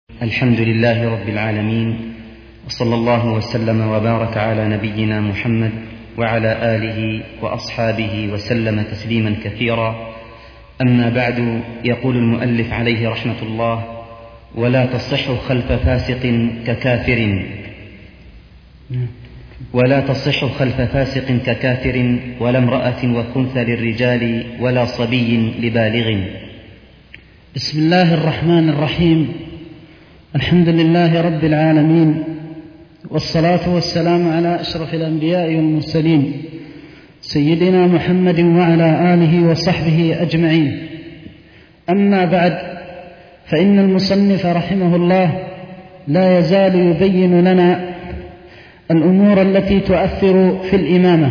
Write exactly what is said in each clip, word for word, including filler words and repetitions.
الحمد لله رب العالمين، وصلى الله وسلم وبارك على نبينا محمد وعلى آله وأصحابه وسلم تسليما كثيرا. أما بعد، يقول المؤلف عليه رحمة الله: ولا تصح خلف فاسق ككافر ولا تصح خلف فاسق ككافر ولا امرأة وخنث للرجال ولا صبي لبالغ. بسم الله الرحمن الرحيم. الحمد لله رب العالمين، والصلاة والسلام على أشرف الأنبياء والمرسلين سيدنا محمد وعلى آله وصحبه أجمعين. أما بعد، فإن المصنف رحمه الله لا يزال يبين لنا الأمور التي تؤثر في الإمامة،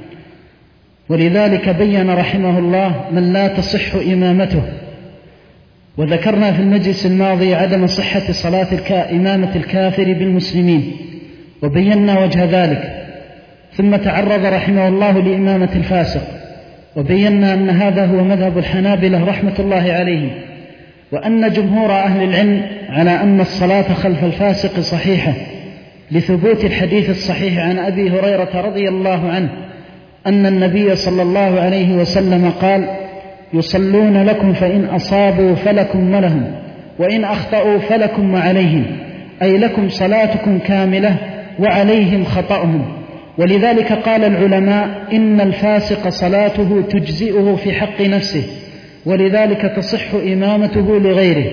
ولذلك بين رحمه الله من لا تصح إمامته. وذكرنا في المجلس الماضي عدم صحة صلاة الكا... إمامة الكافر بالمسلمين، وبينا وجه ذلك. ثم تعرض رحمه الله لإمامة الفاسق، وبينا أن هذا هو مذهب الحنابلة رحمة الله عليهم، وأن جمهور أهل العلم على أن الصلاة خلف الفاسق صحيحة، لثبوت الحديث الصحيح عن أبي هريرة رضي الله عنه أن النبي صلى الله عليه وسلم قال: يصلون لكم فإن أصابوا فلكم ولهم، وإن أخطأوا فلكم وعليهم، أي لكم صلاتكم كاملة وعليهم خطأهم. ولذلك قال العلماء إن الفاسق صلاته تجزئه في حق نفسه، ولذلك تصح إمامته لغيره.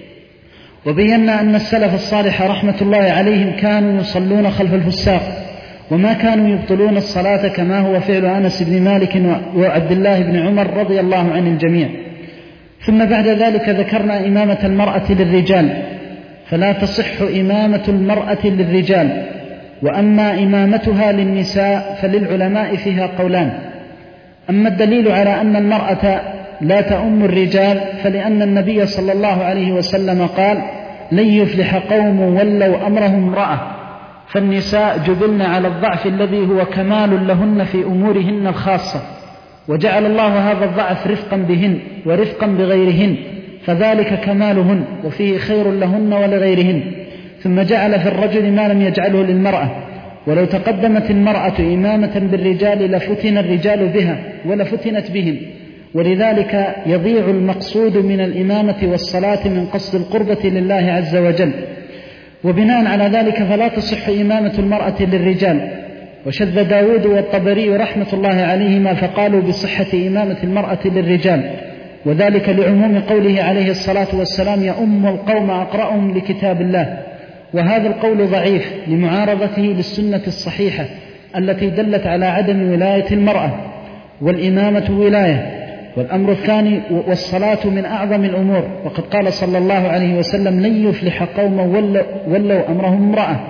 وبينا أن السلف الصالح رحمة الله عليهم كانوا يصلون خلف الفساق، وما كانوا يبطلون الصلاة كما هو فعل أنس بن مالك وعبد الله بن عمر رضي الله عن الجميع. ثم بعد ذلك ذكرنا إمامة المرأة للرجال، فلا تصح إمامة المرأة للرجال، وأما إمامتها للنساء فللعلماء فيها قولان. أما الدليل على أن المرأة لا تؤم الرجال فلأن النبي صلى الله عليه وسلم قال: لن يفلح قوم ولوا أمرهم امرأة، فالنساء جبلن على الضعف الذي هو كمال لهن في أمورهن الخاصة، وجعل الله هذا الضعف رفقا بهن ورفقا بغيرهن، فذلك كمالهن وفيه خير لهن ولغيرهن. ثم جعل في الرجل ما لم يجعله للمرأة، ولو تقدمت المرأة إمامة بالرجال لفتن الرجال بها ولفتنت بهم، ولذلك يضيع المقصود من الإمامة والصلاة من قصد القربة لله عز وجل. وبناء على ذلك فلا تصح إمامة المرأة للرجال. وشذ داود والطبري رحمة الله عليهما فقالوا بصحة إمامة المرأة للرجال، وذلك لعموم قوله عليه الصلاة والسلام: يؤم القوم أقرأهم لكتاب الله. وهذا القول ضعيف لمعارضته للسنة الصحيحة التي دلت على عدم ولاية المرأة، والإمامة ولاية. والأمر الثاني: والصلاة من أعظم الأمور، وقد قال صلى الله عليه وسلم: لن يفلح قوم ولوا أمرهم امرأة.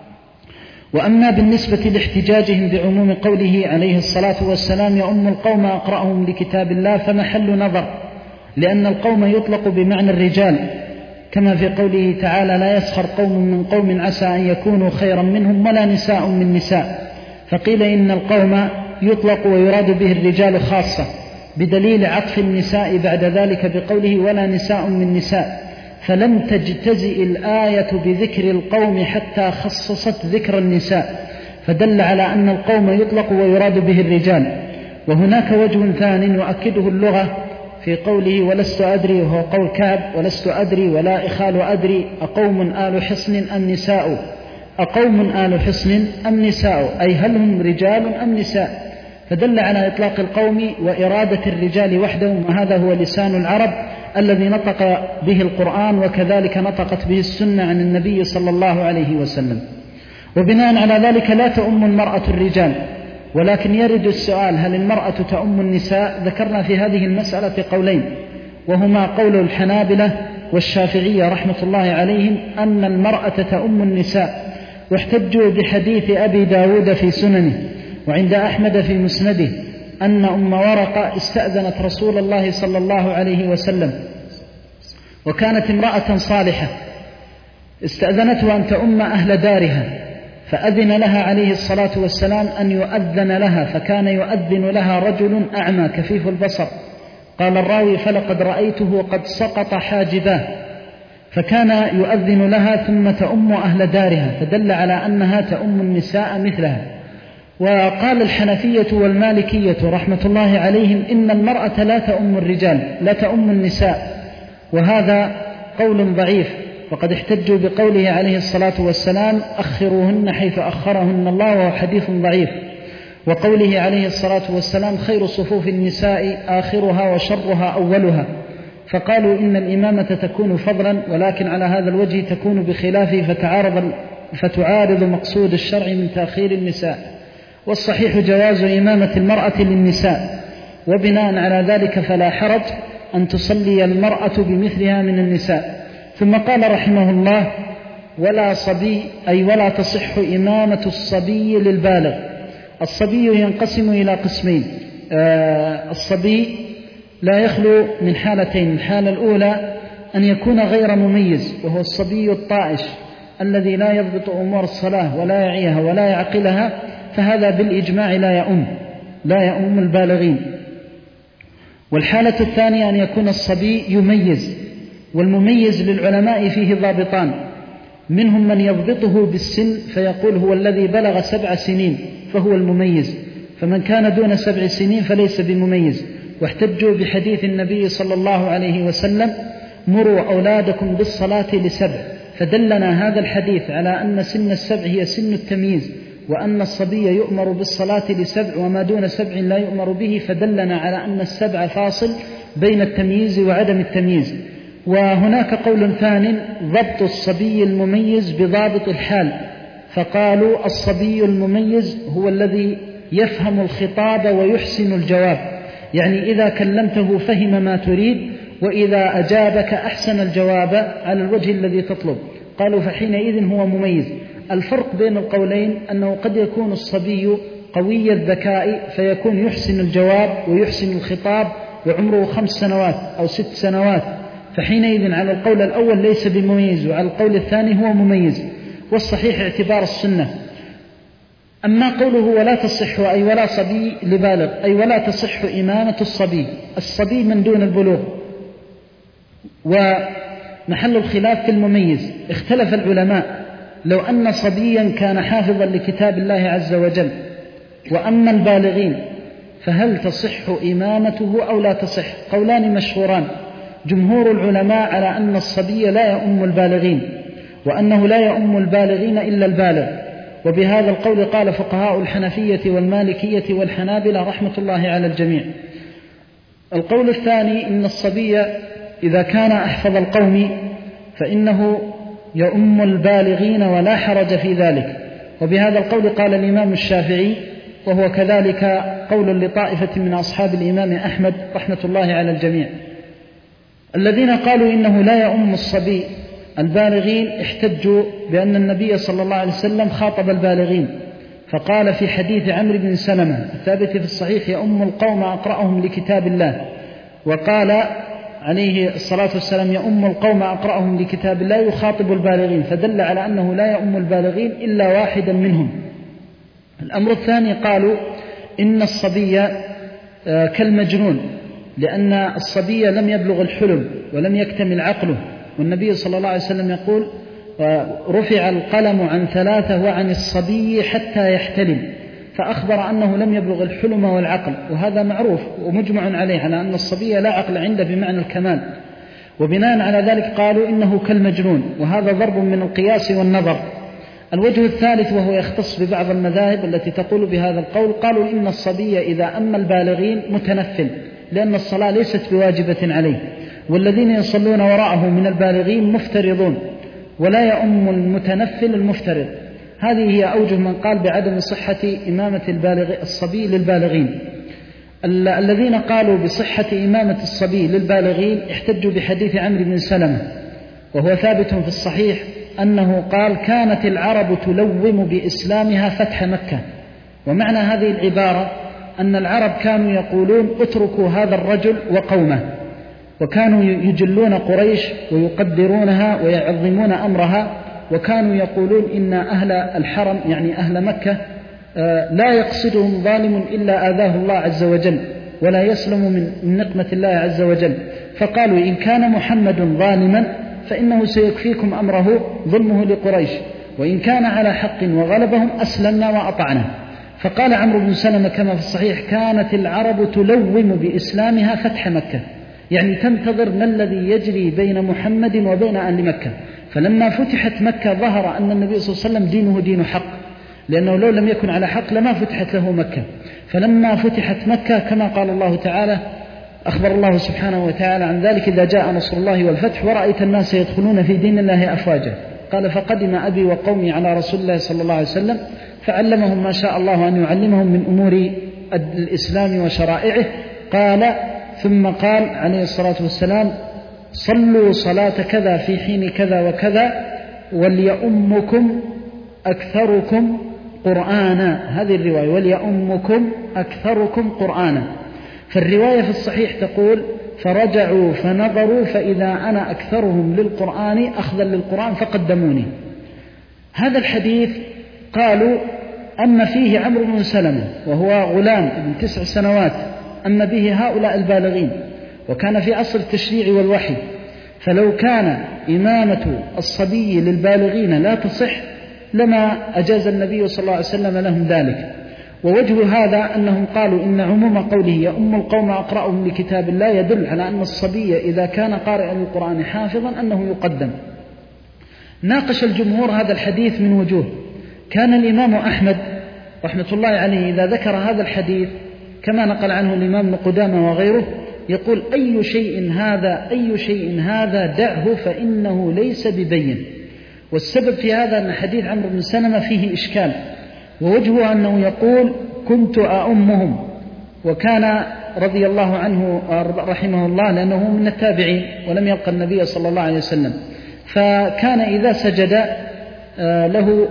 وأما بالنسبة لاحتجاجهم بعموم قوله عليه الصلاة والسلام: يؤم القوم أقرأهم لكتاب الله، فمحل نظر، لأن القوم يطلق بمعنى الرجال، كما في قوله تعالى: لا يسخر قوم من قوم عسى أن يكونوا خيرا منهم ولا نساء من نساء. فقيل إن القوم يطلق ويراد به الرجال خاصة، بدليل عطف النساء بعد ذلك بقوله: ولا نساء من نساء، فلم تجتزئ الآية بذكر القوم حتى خصصت ذكر النساء، فدل على أن القوم يطلق ويراد به الرجال. وهناك وجه ثاني يؤكده اللغة في قوله: ولست أدري، وهو قول كعب: ولست أدري ولا إخال أدري أقوم آل حصن أم نساء، أقوم آل حصن أم نساء، أي هل هم رجال أم نساء، فدل على إطلاق القوم وإرادة الرجال وحدهم. وهذا هو لسان العرب الذي نطق به القرآن، وكذلك نطقت به السنة عن النبي صلى الله عليه وسلم. وبناء على ذلك لا تؤم المرأة الرجال. ولكن يرد السؤال: هل المرأة تؤم النساء؟ ذكرنا في هذه المسألة قولين، وهما قول الحنابلة والشافعية رحمة الله عليهم أن المرأة تؤم النساء، واحتجوا بحديث أبي داود في سننه، وعند أحمد في مسنده، أن أم ورقة استأذنت رسول الله صلى الله عليه وسلم، وكانت امرأة صالحة، استأذنته أن تؤم أهل دارها، فأذن لها عليه الصلاة والسلام أن يؤذن لها، فكان يؤذن لها رجل أعمى كفيف البصر. قال الراوي: فلقد رأيته قد سقط حاجباه، فكان يؤذن لها ثم تؤم أهل دارها، فدل على أنها تؤم النساء مثلها. وقال الحنفية والمالكية رحمة الله عليهم إن المرأة لا تؤم الرجال، لا تؤم النساء، وهذا قول ضعيف، وقد احتجوا بقوله عليه الصلاة والسلام أخروهن حيث أخرهن الله، وهو حديث ضعيف، وقوله عليه الصلاة والسلام خير صفوف النساء آخرها وشرها أولها، فقالوا إن الإمامة تكون فضلا، ولكن على هذا الوجه تكون بخلافه فتعارض فتعارض مقصود الشرع من تأخير النساء. والصحيح جواز إمامة المرأة للنساء، وبناء على ذلك فلا حرج أن تصلي المرأة بمثلها من النساء. ثم قال رحمه الله ولا صبي، أي ولا تصح إمامة الصبي للبالغ. الصبي ينقسم إلى قسمين، آه الصبي لا يخلو من حالتين. الحالة الأولى أن يكون غير مميز، وهو الصبي الطائش الذي لا يضبط أمور الصلاة ولا يعيها ولا يعقلها، فهذا بالإجماع لا يؤم لا يؤم البالغين. والحالة الثانية أن يكون الصبي يميز، والمميز للعلماء فيه ضابطان، منهم من يضبطه بالسن فيقول هو الذي بلغ سبع سنين فهو المميز، فمن كان دون سبع سنين فليس بمميز. واحتجوا بحديث النبي صلى الله عليه وسلم مروا أولادكم بالصلاة لسبع، فدلنا هذا الحديث على أن سن السبع هي سن التمييز، وأن الصبي يؤمر بالصلاة لسبع وما دون سبع لا يؤمر به، فدلنا على أن السبع فاصل بين التمييز وعدم التمييز. وهناك قول ثاني ضبط الصبي المميز بضابط الحال، فقالوا الصبي المميز هو الذي يفهم الخطاب ويحسن الجواب، يعني إذا كلمته فهم ما تريد، وإذا أجابك أحسن الجواب على الوجه الذي تطلب. قالوا فحينئذ هو مميز. الفرق بين القولين أنه قد يكون الصبي قوي الذكاء فيكون يحسن الجواب ويحسن الخطاب وعمره خمس سنوات أو ست سنوات، فحينئذ على القول الأول ليس بمميز، وعلى القول الثاني هو مميز. والصحيح اعتبار السنة. أما قوله ولا تصح، أي ولا صبي لبالغ، أي ولا تصح إمامة الصبي، الصبي من دون البلوغ. ومحل الخلاف في المميز، اختلف العلماء لو أن صبيا كان حافظا لكتاب الله عز وجل، وأما البالغين فهل تصح إمامته أو لا تصح؟ قولان مشهوران. جمهور العلماء على أن الصبي لا يؤم البالغين، وأنه لا يؤم البالغين إلا البالغ، وبهذا القول قال فقهاء الحنفية والمالكية والحنابلة رحمة الله على الجميع. القول الثاني إن الصبي إذا كان أحفظ القوم فإنه يؤم البالغين ولا حرج في ذلك، وبهذا القول قال الإمام الشافعي، وهو كذلك قول لطائفة من أصحاب الإمام أحمد رحمة الله على الجميع. الذين قالوا إنه لا يؤم الصبي البالغين احتجوا بأن النبي صلى الله عليه وسلم خاطب البالغين، فقال في حديث عمرو بن سلمة الثابت في الصحيح يؤم القوم أقرأهم لكتاب الله، وقال عليه الصلاة والسلام يؤم القوم أقرأهم لكتاب الله يخاطب البالغين، فدل على أنه لا يؤم البالغين إلا واحدا منهم. الأمر الثاني قالوا إن الصبي كالمجنون، لأن الصبي لم يبلغ الحلم ولم يكتمل عقله، والنبي صلى الله عليه وسلم يقول رفع القلم عن ثلاثة وعن الصبي حتى يحتلم، فأخبر أنه لم يبلغ الحلم والعقل، وهذا معروف ومجمع عليه على أن الصبي لا عقل عنده بمعنى الكمال، وبناء على ذلك قالوا إنه كالمجنون، وهذا ضرب من القياس والنظر. الوجه الثالث وهو يختص ببعض المذاهب التي تقول بهذا القول، قالوا إن الصبي إذا أما البالغين متنفل، لأن الصلاة ليست بواجبة عليه، والذين يصلون وراءه من البالغين مفترضون، ولا يؤم المتنفل المفترض. هذه هي أوجه من قال بعدم صحة إمامة البالغ الصبي للبالغين. الذين قالوا بصحة إمامة الصبي للبالغين احتجوا بحديث عمرو بن سلمة، وهو ثابت في الصحيح أنه قال كانت العرب تلوم بإسلامها فتح مكة. ومعنى هذه العبارة أن العرب كانوا يقولون اتركوا هذا الرجل وقومه، وكانوا يجلون قريش ويقدرونها ويعظمون أمرها، وكانوا يقولون إن أهل الحرم يعني أهل مكة لا يقصدهم ظالم إلا آذاه الله عز وجل ولا يسلم من نقمة الله عز وجل، فقالوا إن كان محمد ظالما فإنه سيكفيكم أمره ظلمه لقريش، وإن كان على حق وغلبهم أسلمنا وأطعنا. فقال عمرو بن سلمة كما في الصحيح: كانت العرب تلوم بإسلامها فتح مكة، يعني تنتظر ما الذي يجري بين محمد وبين أهل مكة. فلما فتحت مكة ظهر أن النبي صلى الله عليه وسلم دينه دين حق، لأنه لو لم يكن على حق لما فتحت له مكة. فلما فتحت مكة كما قال الله تعالى، أخبر الله سبحانه وتعالى عن ذلك: إذا جاء نصر الله والفتح ورأيت الناس يدخلون في دين الله أفواجا. قال: فقدم أبي وقومي على رسول الله صلى الله عليه وسلم فعلمهم ما شاء الله أن يعلمهم من أمور الإسلام وشرائعه. قال: ثم قال عليه الصلاة والسلام: صلوا صلاة كذا في حين كذا وكذا وليؤمكم أكثركم قرآنا. هذه الرواية: وليؤمكم أكثركم قرآنا. فالرواية في الصحيح تقول: فرجعوا فنظروا فإذا أنا أكثرهم للقرآن أخذا للقرآن فقدموني. هذا الحديث قالوا أما فيه عمرو بن سلمة وهو غلام ابن تسع سنوات، أما به هؤلاء البالغين، وكان في عصر التشريع والوحي، فلو كان إمامة الصبي للبالغين لا تصح لما أجاز النبي صلى الله عليه وسلم لهم ذلك. ووجه هذا أنهم قالوا إن عموم قوله يؤم القوم أقرأهم لكتاب الله يدل على أن الصبي إذا كان قارئا للقرآن حافظا أنه يقدم. ناقش الجمهور هذا الحديث من وجوه. كان الإمام أحمد رحمة الله عليه إذا ذكر هذا الحديث كما نقل عنه الإمام ابن قدامة وغيره يقول: أي شيء هذا أي شيء هذا دعه فإنه ليس ببين. والسبب في هذا أن حديث عمرو بن سلمة فيه إشكال، ووجهه أنه يقول: كنت أؤمهم، وكان رضي الله عنه رحمه الله لأنه من التابعين ولم يلقى النبي صلى الله عليه وسلم، فكان إذا سجد له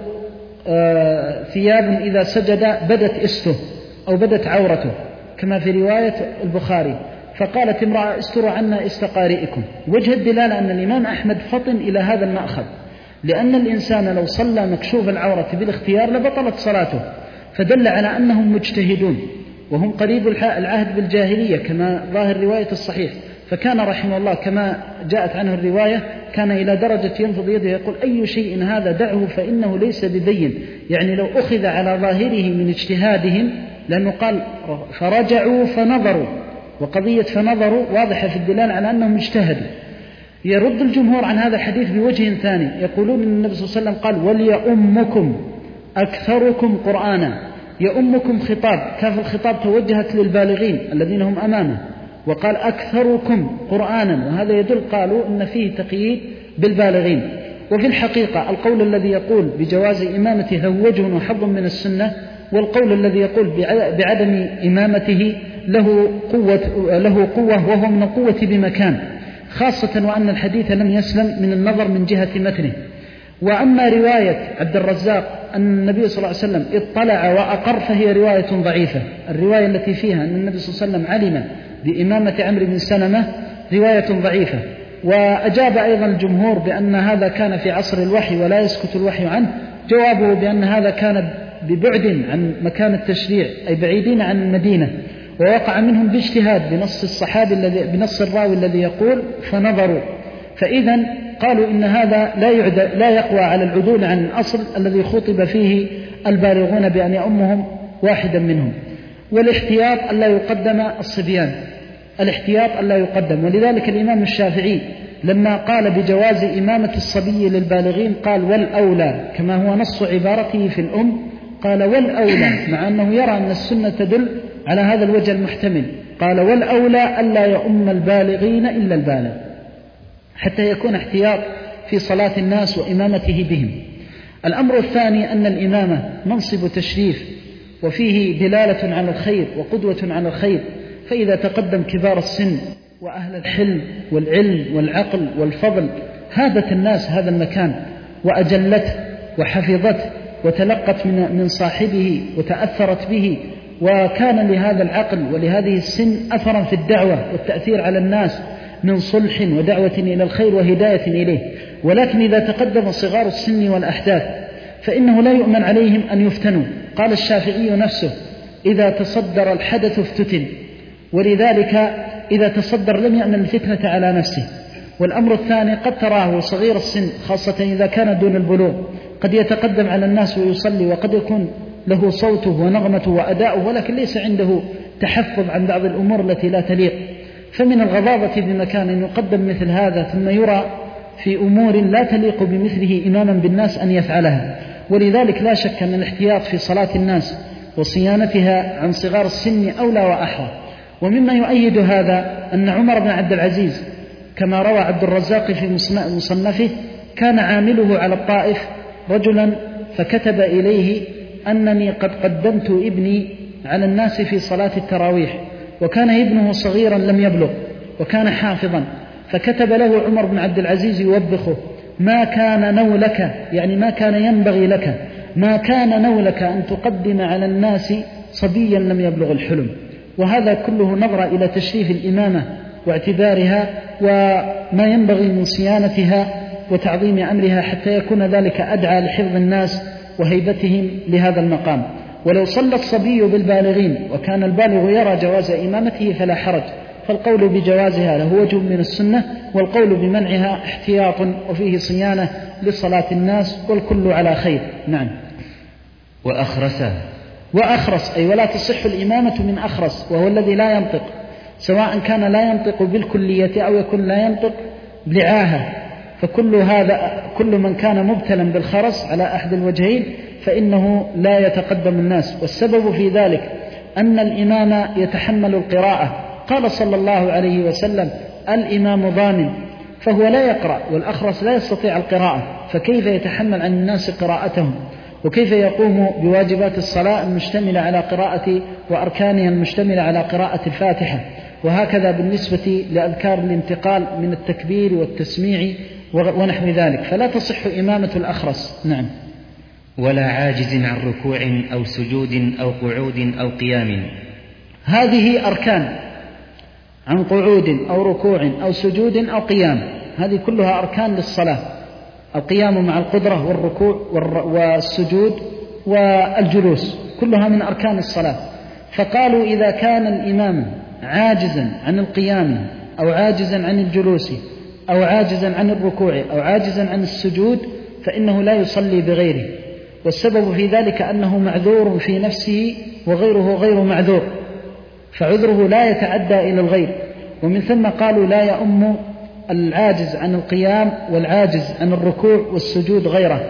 ثياب إذا سجد بدت إسته أو بدت عورته كما في رواية البخاري، فقالت امرأة: استروا عنا استقارئكم. وجه الدلالة أن الإمام أحمد فطن إلى هذا المأخذ، لأن الإنسان لو صلى مكشوف العورة بالاختيار لبطلت صلاته، فدل على أنهم مجتهدون وهم قريب العهد بالجاهلية كما ظاهر رواية الصحيح. فكان رحمه الله كما جاءت عنه الرواية كان إلى درجة ينفض يده يقول: أي شيء هذا دعه فإنه ليس ببين، يعني لو أخذ على ظاهره من اجتهادهم، لأنه قال: فرجعوا فنظروا، وقضية فنظروا واضحة في الدلالة على أنهم اجتهدوا. يرد الجمهور عن هذا الحديث بوجه ثاني، يقولون أن النبي صلى الله عليه وسلم قال: وليؤمكم أكثركم قرآنا. يؤمكم خطاب، كاف الخطاب توجهت للبالغين الذين هم أمامه، وقال: أكثركم قرآنا، وهذا يدل قالوا أن فيه تقييد بالبالغين. وفي الحقيقة القول الذي يقول بجواز إمامته هو وجه وحظ من السنة، والقول الذي يقول بعدم إمامته له قوة, له قوة وهو من القوة بمكان، خاصة وأن الحديث لم يسلم من النظر من جهة متنه. وأما رواية عبد الرزاق أن النبي صلى الله عليه وسلم اطلع وأقر فهي رواية ضعيفة. الرواية التي فيها أن النبي صلى الله عليه وسلم علم بإمامة عمرو بن سلمة رواية ضعيفة. وأجاب أيضا الجمهور بأن هذا كان في عصر الوحي ولا يسكت الوحي عنه، جوابه بأن هذا كان ببعد عن مكان التشريع، أي بعيدين عن المدينة، ووقع منهم باجتهاد بنص الصحابي الذي بنص الراوي الذي يقول: فنظروا. فإذا قالوا إن هذا لا لا يقوى على العدول عن الأصل الذي خطب فيه البالغون بأن يؤمهم واحدا منهم. والاحتياط ألا يقدم الصبيان، الاحتياط ألا يقدم. ولذلك الإمام الشافعي لما قال بجواز إمامة الصبي للبالغين قال: والأولى، كما هو نص عبارته في الأم، قال: والأولى، مع أنه يرى أن السنة تدل على هذا الوجه المحتمل، قال: والأولى ألا يؤم البالغين إلا البالغ، حتى يكون احتياط في صلاة الناس وإمامته بهم. الأمر الثاني أن الإمامة منصب تشريف، وفيه دلالة على الخير وقدوة على الخير، فإذا تقدم كبار السن وأهل الحلم والعلم والعقل والفضل هادت الناس هذا المكان وأجلته وحفظته وتلقت من من صاحبه وتأثرت به، وكان لهذا العقل ولهذه السن أثرا في الدعوة والتأثير على الناس من صلح ودعوة إلى الخير وهداية إليه. ولكن إذا تقدم صغار السن والأحداث فإنه لا يؤمن عليهم أن يفتنوا. قال الشافعي نفسه: إذا تصدر الحدث افتتن، ولذلك إذا تصدر لم يأمن الفتنة على نفسه. والأمر الثاني قد تراه صغير السن خاصة إذا كان دون البلوغ قد يتقدم على الناس ويصلي، وقد يكون له صوته ونغمته وأداؤه، ولكن ليس عنده تحفظ عن بعض الأمور التي لا تليق، فمن الغضاضة بمكان أن يقدم مثل هذا ثم يرى في أمور لا تليق بمثله إماما بالناس أن يفعلها. ولذلك لا شك أن الاحتياط في صلاة الناس وصيانتها عن صغار السن أولى وأحرى. ومما يؤيد هذا أن عمر بن عبد العزيز كما روى عبد الرزاق في مصنفه كان عامله على الطائف رجلا فكتب إليه أنني قد قدمت ابني على الناس في صلاة التراويح، وكان ابنه صغيرا لم يبلغ وكان حافظا، فكتب له عمر بن عبد العزيز يوبخه: ما كان نولك، يعني ما كان ينبغي لك، ما كان نولك أن تقدم على الناس صبيا لم يبلغ الحلم. وهذا كله نظرة إلى تشريف الإمامة واعتبارها وما ينبغي من صيانتها وتعظيم أمرها حتى يكون ذلك أدعى لحفظ الناس وهيبتهم لهذا المقام. ولو صلى الصبي بالبالغين وكان البالغ يرى جواز إمامته فلا حرج، فالقول بجوازها له وجه من السنة، والقول بمنعها احتياط وفيه صيانة لصلاة الناس، والكل على خير. نعم. وأخرسه وأخرس أي ولا تصح الإمامة من أخرس، وهو الذي لا ينطق، سواء كان لا ينطق بالكلية أو يكون لا ينطق لعاهة، فكل هذا كل من كان مبتلا بالخرس على أحد الوجهين فإنه لا يتقدم الناس. والسبب في ذلك أن الإمام يتحمل القراءة، قال صلى الله عليه وسلم: الإمام ضامن، فهو لا يقرأ، والأخرس لا يستطيع القراءة، فكيف يتحمل عن الناس قراءتهم؟ وكيف يقوم بواجبات الصلاة المشتملة على قراءة وأركانها المشتملة على قراءة الفاتحة؟ وهكذا بالنسبة لأذكار الانتقال من التكبير والتسميع ونحو ذلك، فلا تصح إمامة الأخرس. نعم. ولا عاجز عن ركوع أو سجود أو قعود أو قيام. هذه أركان: عن قعود أو ركوع أو سجود أو قيام، هذه كلها أركان للصلاة: القيام مع القدرة والركوع والسجود والجلوس، كلها من أركان الصلاة. فقالوا إذا كان الإمام عاجزا عن القيام أو عاجزا عن الجلوس أو عاجزا عن الركوع أو عاجزا عن السجود فإنه لا يصلي بغيره، والسبب في ذلك أنه معذور في نفسه وغيره غير معذور، فعذره لا يتعدى إلى الغير. ومن ثم قالوا لا يؤم العاجز عن القيام والعاجز عن الركوع والسجود غيره.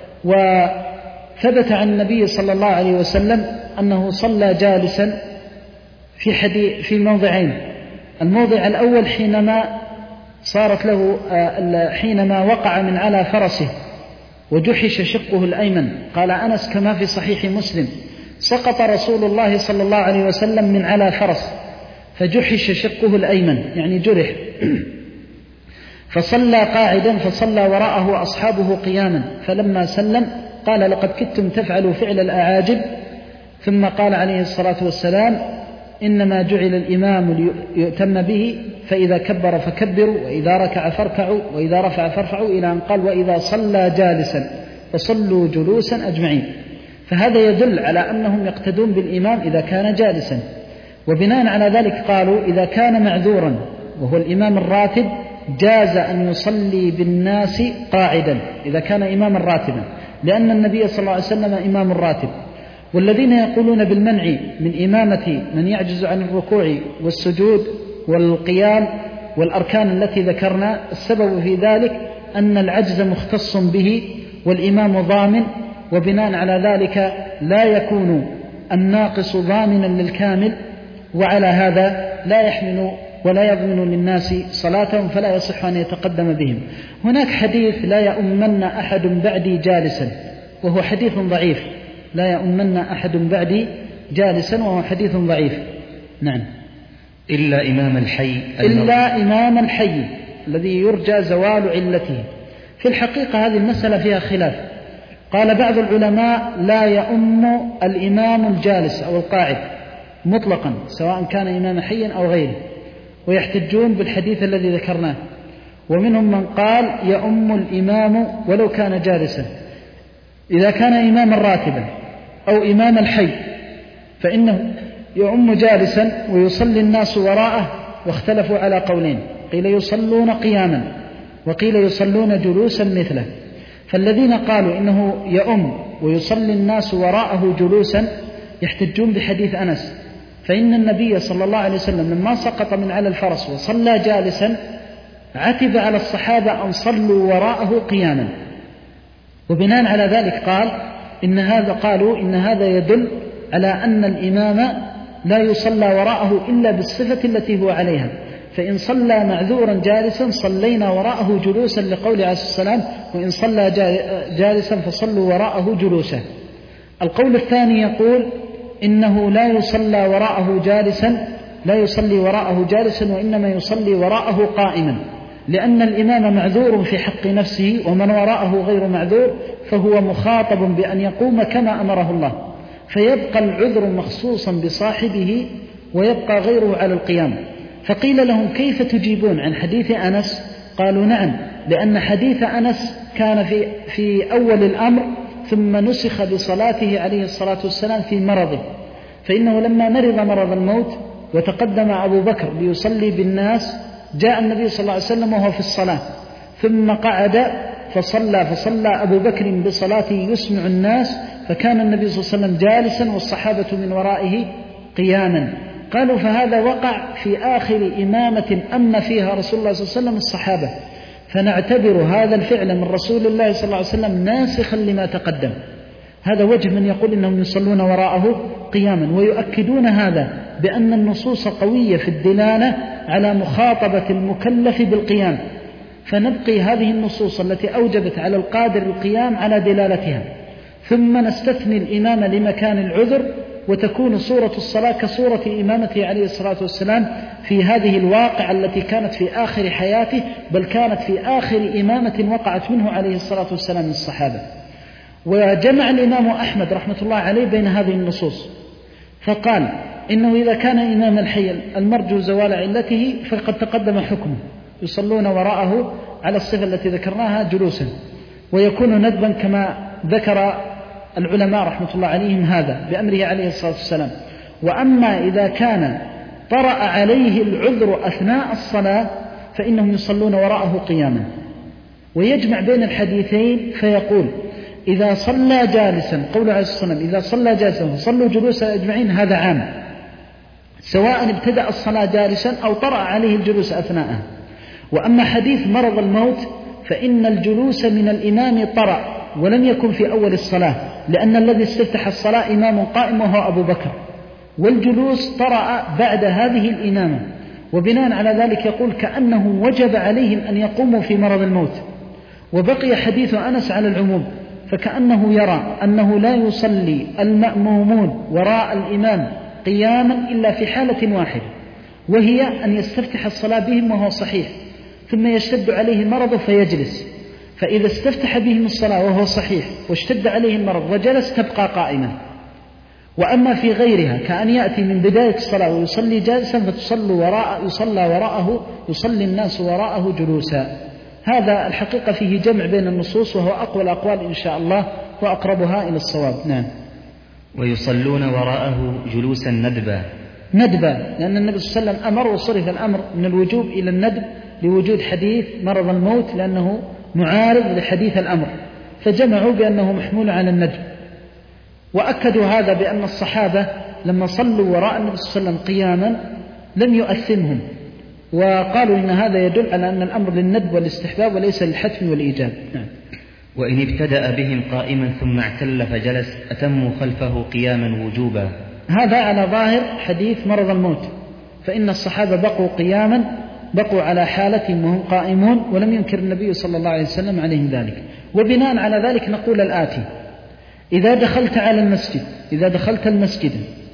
وثبت عن النبي صلى الله عليه وسلم أنه صلى جالسا في حديث في موضعين: الموضع الأول حينما صارت له حينما وقع من على فرسه وجحش شقه الأيمن، قال أنس كما في صحيح مسلم: سقط رسول الله صلى الله عليه وسلم من على فرس فجحش شقه الأيمن، يعني جرح، فصلى قاعدا فصلى وراءه أصحابه قياما، فلما سلم قال: لقد كدتم تفعلوا فعل الأعاجب. ثم قال عليه الصلاة والسلام: إنما جعل الإمام ليؤتم به، فإذا كبر فكبروا، وإذا ركع فاركعوا، وإذا رفع فارفعوا، إلى أن قال: وإذا صلى جالسا فصلوا جلوسا أجمعين. فهذا يدل على أنهم يقتدون بالإمام إذا كان جالسا. وبناء على ذلك قالوا إذا كان معذورا وهو الإمام الراتب جاز أن يصلي بالناس قاعدا إذا كان إماما راتبا، لأن النبي صلى الله عليه وسلم إمام راتب. والذين يقولون بالمنع من إمامة من يعجز عن الركوع والسجود والقيام والأركان التي ذكرنا، السبب في ذلك أن العجز مختص به والإمام ضامن، وبناء على ذلك لا يكون الناقص ضامنا للكامل، وعلى هذا لا يحمل ولا يضمن للناس صلاتهم، فلا يصح أن يتقدم بهم. هناك حديث: لا يؤمن أحد بعدي جالسا، وهو حديث ضعيف. لا يؤمن أحد بعدي جالسا، وهو حديث ضعيف. نعم. إلا إمام الحي إلا إمام الحي الذي يرجى زوال علته. في الحقيقة هذه المسألة فيها خلاف. قال بعض العلماء: لا يؤم الإمام الجالس أو القاعد مطلقا سواء كان إمام حي أو غيره، ويحتجون بالحديث الذي ذكرناه. ومنهم من قال: يؤم الإمام ولو كان جالسا، إذا كان إماما راتبا أو إمام الحي فإنه يؤم جالسا ويصلي الناس وراءه. واختلفوا على قولين: قيل يصلون قياما وقيل يصلون جلوسا مثله. فالذين قالوا إنه يؤم ويصلي الناس وراءه جلوسا يحتجون بحديث أنس، فإن النبي صلى الله عليه وسلم لما سقط من على الفرس وصلى جالسا عتب على الصحابة أن صلوا وراءه قياما، وبناء على ذلك قال إن هذا قالوا إن هذا يدل على أن الإمام لا يصلى وراءه إلا بالصفة التي هو عليها، فإن صلى معذورا جالسا صلينا وراءه جلوسا لقول عليه السلام وإن صلى جالسا فصلوا وراءه جلوسا. القول الثاني يقول إنه لا يصلى وراءه جالسا لا يصلي وراءه جالسا وإنما يصلي وراءه قائما، لأن الإمام معذور في حق نفسه ومن وراءه غير معذور، فهو مخاطب بأن يقوم كما أمره الله، فيبقى العذر مخصوصا بصاحبه ويبقى غيره على القيام. فقيل لهم كيف تجيبون عن حديث أنس؟ قالوا نعم، لأن حديث أنس كان في, في أول الأمر ثم نسخ بصلاته عليه الصلاة والسلام في مرضه، فإنه لما مرض مرض الموت وتقدم أبو بكر ليصلي بالناس جاء النبي صلى الله عليه وسلم وهو في الصلاة ثم قعد فصلى فصلى أبو بكر بصلاته يسمع الناس، فكان النبي صلى الله عليه وسلم جالسا والصحابة من ورائه قياما. قالوا فهذا وقع في آخر إمامة أما فيها رسول الله صلى الله عليه وسلم الصحابة، فنعتبر هذا الفعل من رسول الله صلى الله عليه وسلم ناسخا لما تقدم. هذا وجه من يقول إنهم يصلون وراءه قياما، ويؤكدون هذا بأن النصوص قوية في الدلالة على مخاطبة المكلف بالقيام، فنبقي هذه النصوص التي أوجبت على القادر القيام على دلالتها، ثم نستثني الإمام لمكان العذر، وتكون صورة الصلاة كصورة إمامته عليه الصلاة والسلام في هذه الواقعة التي كانت في آخر حياته، بل كانت في آخر إمامة وقعت منه عليه الصلاة والسلام من الصحابة. وجمع الإمام أحمد رحمة الله عليه بين هذه النصوص، فقال إنه إذا كان إمام الحي المرجو زوال علته فقد تقدم حكمه، يصلون وراءه على الصفة التي ذكرناها جلوسا، ويكون ندبا كما ذكر العلماء رحمة الله عليهم هذا بأمره عليه الصلاة والسلام. وأما إذا كان طرأ عليه العذر أثناء الصلاة فإنهم يصلون وراءه قياما. ويجمع بين الحديثين فيقول إذا صلى جالسا، قول عليه الصلاة والسلام إذا صلى جالسا فصلوا جلوسا أجمعين، هذا عام سواء ابتدأ الصلاة جالسا أو طرأ عليه الجلوس أثناءها. وأما حديث مرض الموت فإن الجلوس من الإمام طرأ ولم يكن في أول الصلاة، لأن الذي استفتح الصلاة إمام قائم وهو أبو بكر، والجلوس طرأ بعد هذه الإمامة، وبناء على ذلك يقول كأنه وجب عليهم أن يقوموا في مرض الموت. وبقي حديث أنس على العموم، فكأنه يرى أنه لا يصلي المأمومون وراء الإمام قياما إلا في حالة واحدة، وهي أن يستفتح الصلاة بهم وهو صحيح ثم يشتد عليه المرض فيجلس، فإذا استفتح بهم الصلاة وهو صحيح واشتد عليه المرض وجلس تبقى قائما. وأما في غيرها كأن يأتي من بداية الصلاة ويصلي جالسا فتصلي وراء يصلى وراءه يصلي الناس وراءه جلوسا. هذا الحقيقة فيه جمع بين النصوص، وهو أقوى الأقوال إن شاء الله وأقربها إلى الصواب. نعم. ويصلون وراءه جلوسا ندبا ندبا لأن النبي صلى الله عليه وسلم أمر وصرف الأمر من الوجوب إلى الندب لوجود حديث مرض الموت لأنه معارض لحديث الأمر، فجمعوا بأنه محمول على الندب. وأكدوا هذا بأن الصحابة لما صلوا وراء النبي صلى الله عليه وسلم قياما لم يؤثمهم، وقالوا إن هذا يدل على أن الأمر للندب والاستحباب وليس للحتم والإيجاب. نعم. وإن ابتدأ بهم قائما ثم اعتل فجلس أتموا خلفه قياما وجوبا. هذا على ظاهر حديث مرض الموت، فإن الصحابة بقوا قياما، بقوا على حالتهم وهم قائمون، ولم ينكر النبي صلى الله عليه وسلم عليهم ذلك. وبناء على ذلك نقول الآتي: إذا دخلت على المسجد إذا دخلت المسجد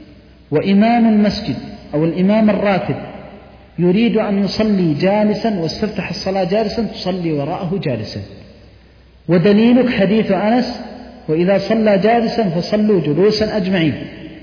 وإمام المسجد أو الإمام الراتب يريد أن يصلي جالسا واستفتح الصلاة جالسا تصلي وراءه جالسا. ودليلك حديث أنس: وإذا صلى جالسا فصلوا جلوسا أجمعين.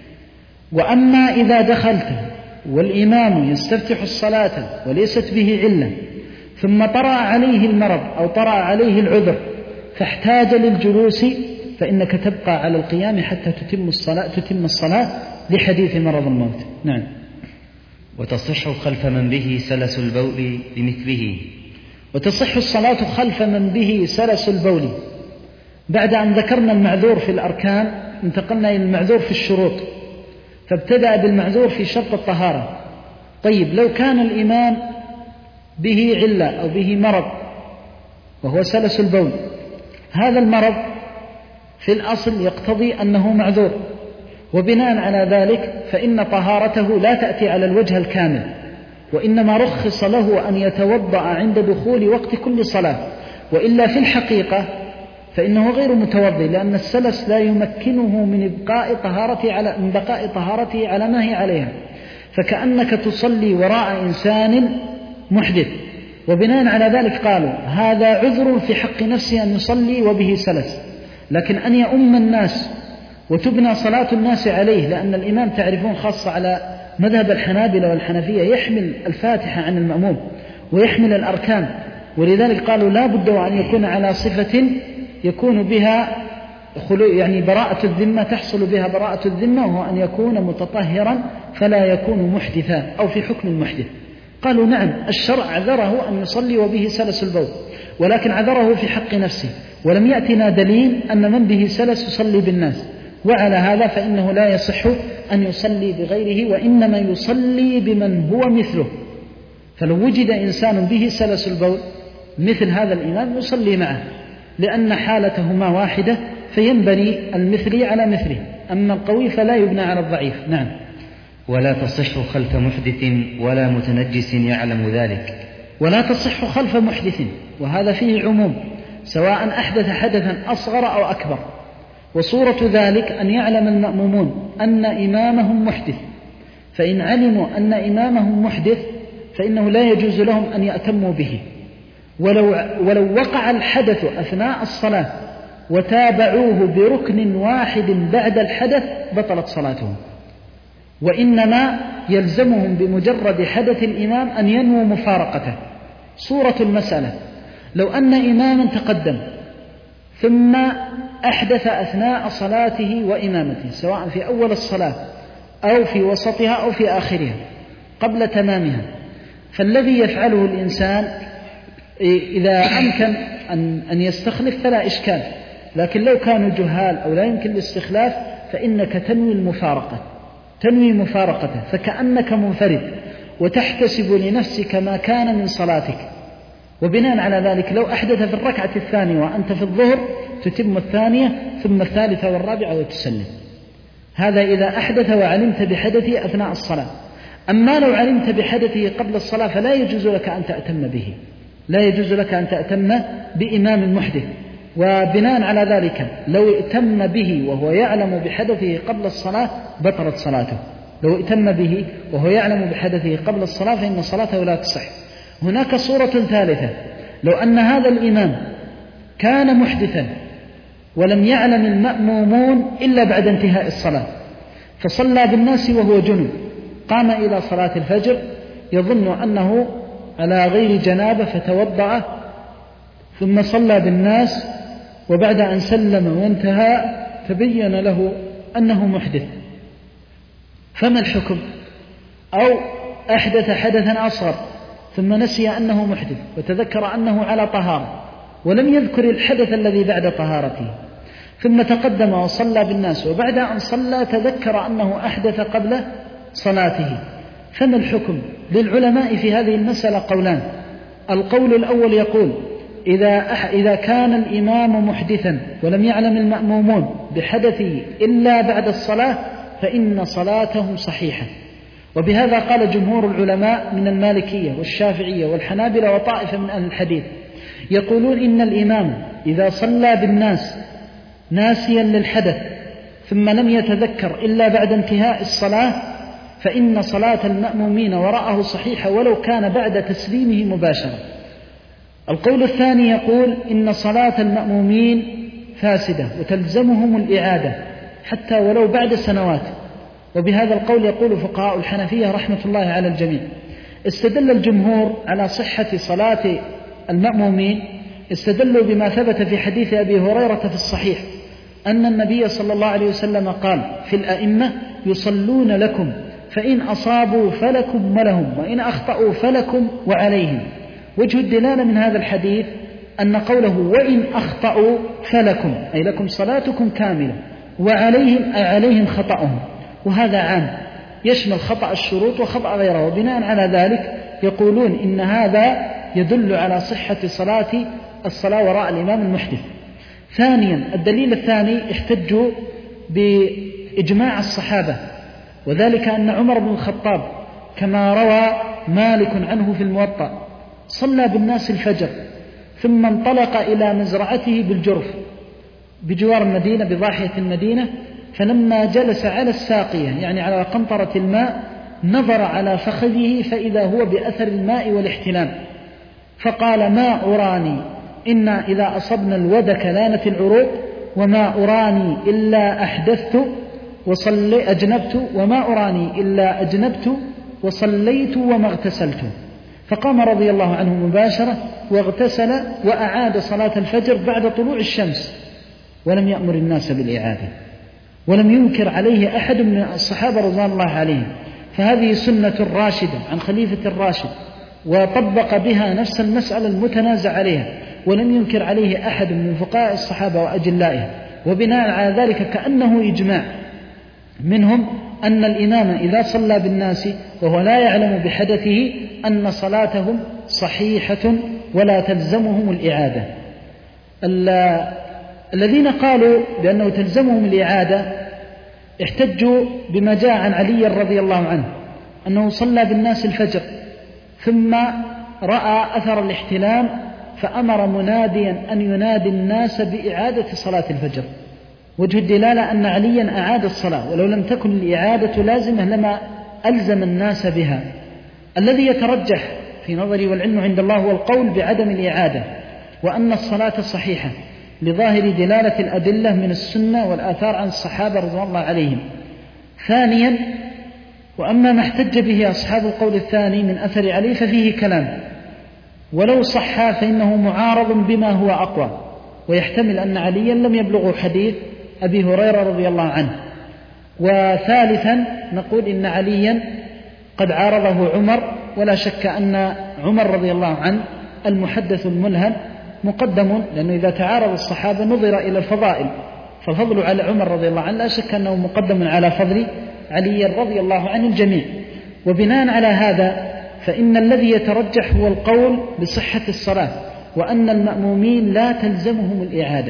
وأما إذا دخلت والإمام يستفتح الصلاة وليست به علة ثم طرأ عليه المرض أو طرأ عليه العذر فاحتاج للجلوس فإنك تبقى على القيام حتى تتم الصلاة, تتم الصلاة لحديث مرض الموت. نعم. وتصح خلف من به سلس البول بمثله، وتصح الصلاة خلف من به سلس البول. بعد أن ذكرنا المعذور في الأركان انتقلنا إلى المعذور في الشروط، فابتدأ بالمعذور في شرط الطهارة. طيب لو كان الإمام به علة أو به مرض وهو سلس البول، هذا المرض في الأصل يقتضي أنه معذور، وبناء على ذلك فإن طهارته لا تأتي على الوجه الكامل، وإنما رخص له أن يتوضأ عند دخول وقت كل صلاة، وإلا في الحقيقة فإنه غير متوضئ، لأن السلس لا يمكنه من بقاء طهارته على من بقاء طهارته على ما هي عليها، فكأنك تصلي وراء إنسان محدث. وبناء على ذلك قالوا هذا عذر في حق نفسه أن يصلي وبه سلس، لكن أن يؤم الناس وتبنى صلاة الناس عليه، لأن الإمام تعرفون خاصة على مذهب الحنابلة والحنفية يحمل الفاتحة عن المأموم ويحمل الأركان، ولذلك قالوا لا بد أن يكون على صفة يكون بها خلو يعني براءة الذمة، تحصل بها براءة الذمة، وهو أن يكون متطهرا فلا يكون محدثا أو في حكم المحدث. قالوا نعم الشرع عذره أن يصلي وبه سلس البول، ولكن عذره في حق نفسه، ولم يأتنا دليل أن من به سلس يصلي بالناس، وعلى هذا فإنه لا يصح أن يصلي بغيره، وإنما يصلي بمن هو مثله. فلو وجد إنسان به سلس البول مثل هذا الإمام يصلي معه، لأن حالتهما واحدة، فينبني المثلي على مثله، أما القوي فلا يبنى على الضعيف. نعم. ولا تصح خلف محدث ولا متنجس يعلم ذلك. ولا تصح خلف محدث، وهذا فيه عموم، سواء أحدث حدثا أصغر أو أكبر. وصورة ذلك أن يعلم المأمومون أن إمامهم محدث، فإن علموا أن إمامهم محدث فإنه لا يجوز لهم أن يأتموا به، ولو, ولو وقع الحدث أثناء الصلاة وتابعوه بركن واحد بعد الحدث بطلت صلاتهم، وإنما يلزمهم بمجرد حدث الإمام أن ينووا مفارقته. صورة المسألة لو أن إماما تقدم ثم أحدث أثناء صلاته وإمامته، سواء في أول الصلاة أو في وسطها أو في آخرها قبل تمامها، فالذي يفعله الإنسان إذا أمكن أن يستخلف فلا إشكال، لكن لو كانوا جهال أو لا يمكن الاستخلاف فإنك تنوي المفارقة، تنوي مفارقته، فكأنك منفرد وتحتسب لنفسك ما كان من صلاتك. وبناء على ذلك لو أحدث في الركعة الثانية وأنت في الظهر تتم الثانية ثم الثالثة والرابعة وتسلم. هذا إذا أحدث وعلمت بحدثه أثناء الصلاة. أما لو علمت بحدثه قبل الصلاة فلا يجوز لك أن تأتم به، لا يجوز لك أن تأتم بإمام محدث. وبناء على ذلك لو ائتم به وهو يعلم بحدثه قبل الصلاة بطلت صلاته، لو ائتم به وهو يعلم بحدثه قبل الصلاة فإن صلاته لا تصح. هناك صورة ثالثة، لو أن هذا الإمام كان محدثا ولم يعلم المأمومون إلا بعد انتهاء الصلاة، فصلى بالناس وهو جنب، قام إلى صلاة الفجر يظن أنه على غير جنابة فتوضأ ثم صلى بالناس، وبعد أن سلم وانتهى تبين له أنه محدث، فما الحكم؟ أو أحدث حدثا أصغر ثم نسي أنه محدث وتذكر أنه على طهارة ولم يذكر الحدث الذي بعد طهارته، ثم تقدم وصلى بالناس، وبعد أن صلى تذكر أنه أحدث قبل صلاته، فما الحكم؟ للعلماء في هذه المسألة قولان. القول الأول يقول إذا, إذا كان الإمام محدثا ولم يعلم المأمومون بحدثه إلا بعد الصلاة فإن صلاتهم صحيحة، وبهذا قال جمهور العلماء من المالكية والشافعية والحنابلة وطائفة من أهل الحديث، يقولون إن الإمام إذا صلى بالناس ناسيا للحدث ثم لم يتذكر إلا بعد انتهاء الصلاة فإن صلاة المأمومين وراءه صحيحة ولو كان بعد تسليمه مباشرة. القول الثاني يقول إن صلاة المأمومين فاسدة وتلزمهم الإعادة حتى ولو بعد سنوات، وبهذا القول يقول فقهاء الحنفية رحمة الله على الجميع. استدل الجمهور على صحة صلاة المأمومين، استدلوا بما ثبت في حديث أبي هريرة في الصحيح أن النبي صلى الله عليه وسلم قال في الأئمة يصلون لكم فإن أصابوا فلكم ولهم وإن أخطأوا فلكم وعليهم، وجه الدلالة من هذا الحديث أن قوله وإن أخطأوا فلكم، أي لكم صلاتكم كاملة، وعليهم أي عليهم خطأهم، وهذا عام يشمل خطأ الشروط وخطأ غيره. وبناء على ذلك يقولون إن هذا يدل على صحة صلاة الصلاة وراء الإمام المحدث. ثانيا الدليل الثاني احتجوا بإجماع الصحابة، وذلك أن عمر بن الخطاب كما روى مالك عنه في الموطأ صلى بالناس الفجر ثم انطلق إلى مزرعته بالجرف بجوار المدينة بضاحية المدينة، فلما جلس على الساقية يعني على قنطرة الماء نظر على فخذه فإذا هو بأثر الماء والاحتلام، فقال ما أراني إنا إذا أصبنا الودك كلانت العروق، وما أراني إلا أحدثت وصلي أجنبت وما أراني إلا أجنبت وصليت وما اغتسلت. فقام رضي الله عنه مباشرة واغتسل وأعاد صلاة الفجر بعد طلوع الشمس، ولم يأمر الناس بالإعادة، ولم ينكر عليه أحد من الصحابة رضوان الله عليهم. فهذه سنة راشدة عن خليفة الراشد، وطبق بها نفس المسألة المتنازع عليها، ولم ينكر عليه أحد من فقهاء الصحابة وأجلائهم. وبناء على ذلك كأنه إجماع منهم أن الإمام إذا صلى بالناس وهو لا يعلم بحدثه أن صلاتهم صحيحة ولا تلزمهم الإعادة. الذين قالوا بأنه تلزمهم الإعادة احتجوا بما جاء عن علي رضي الله عنه أنه صلى بالناس الفجر ثم رأى أثر الاحتلام فأمر مناديا أن ينادي الناس بإعادة صلاة الفجر. وجه الدلالة أن عليا أعاد الصلاة، ولو لم تكن الإعادة لازمة لما ألزم الناس بها. الذي يترجح في نظري والعلم عند الله هو القول بعدم الإعادة، وأن الصلاة صحيحة لظاهر دلالة الأدلة من السنة والآثار عن الصحابة رضوان الله عليهم. ثانيا وأما ما احتج به أصحاب القول الثاني من أثر علي ففيه كلام، ولو صح فإنه معارض بما هو أقوى، ويحتمل أن عليا لم يبلغ حديث أبي هريرة رضي الله عنه. وثالثا نقول إن عليا قد عارضه عمر، ولا شك أن عمر رضي الله عنه المحدث الملهم مقدم، لأنه إذا تعارض الصحابة نظر إلى الفضائل، فالفضل على عمر رضي الله عنه لا شك أنه مقدم على فضل علي رضي الله عنه الجميع. وبناء على هذا فإن الذي يترجح هو القول بصحة الصلاة، وأن المأمومين لا تلزمهم الإعادة.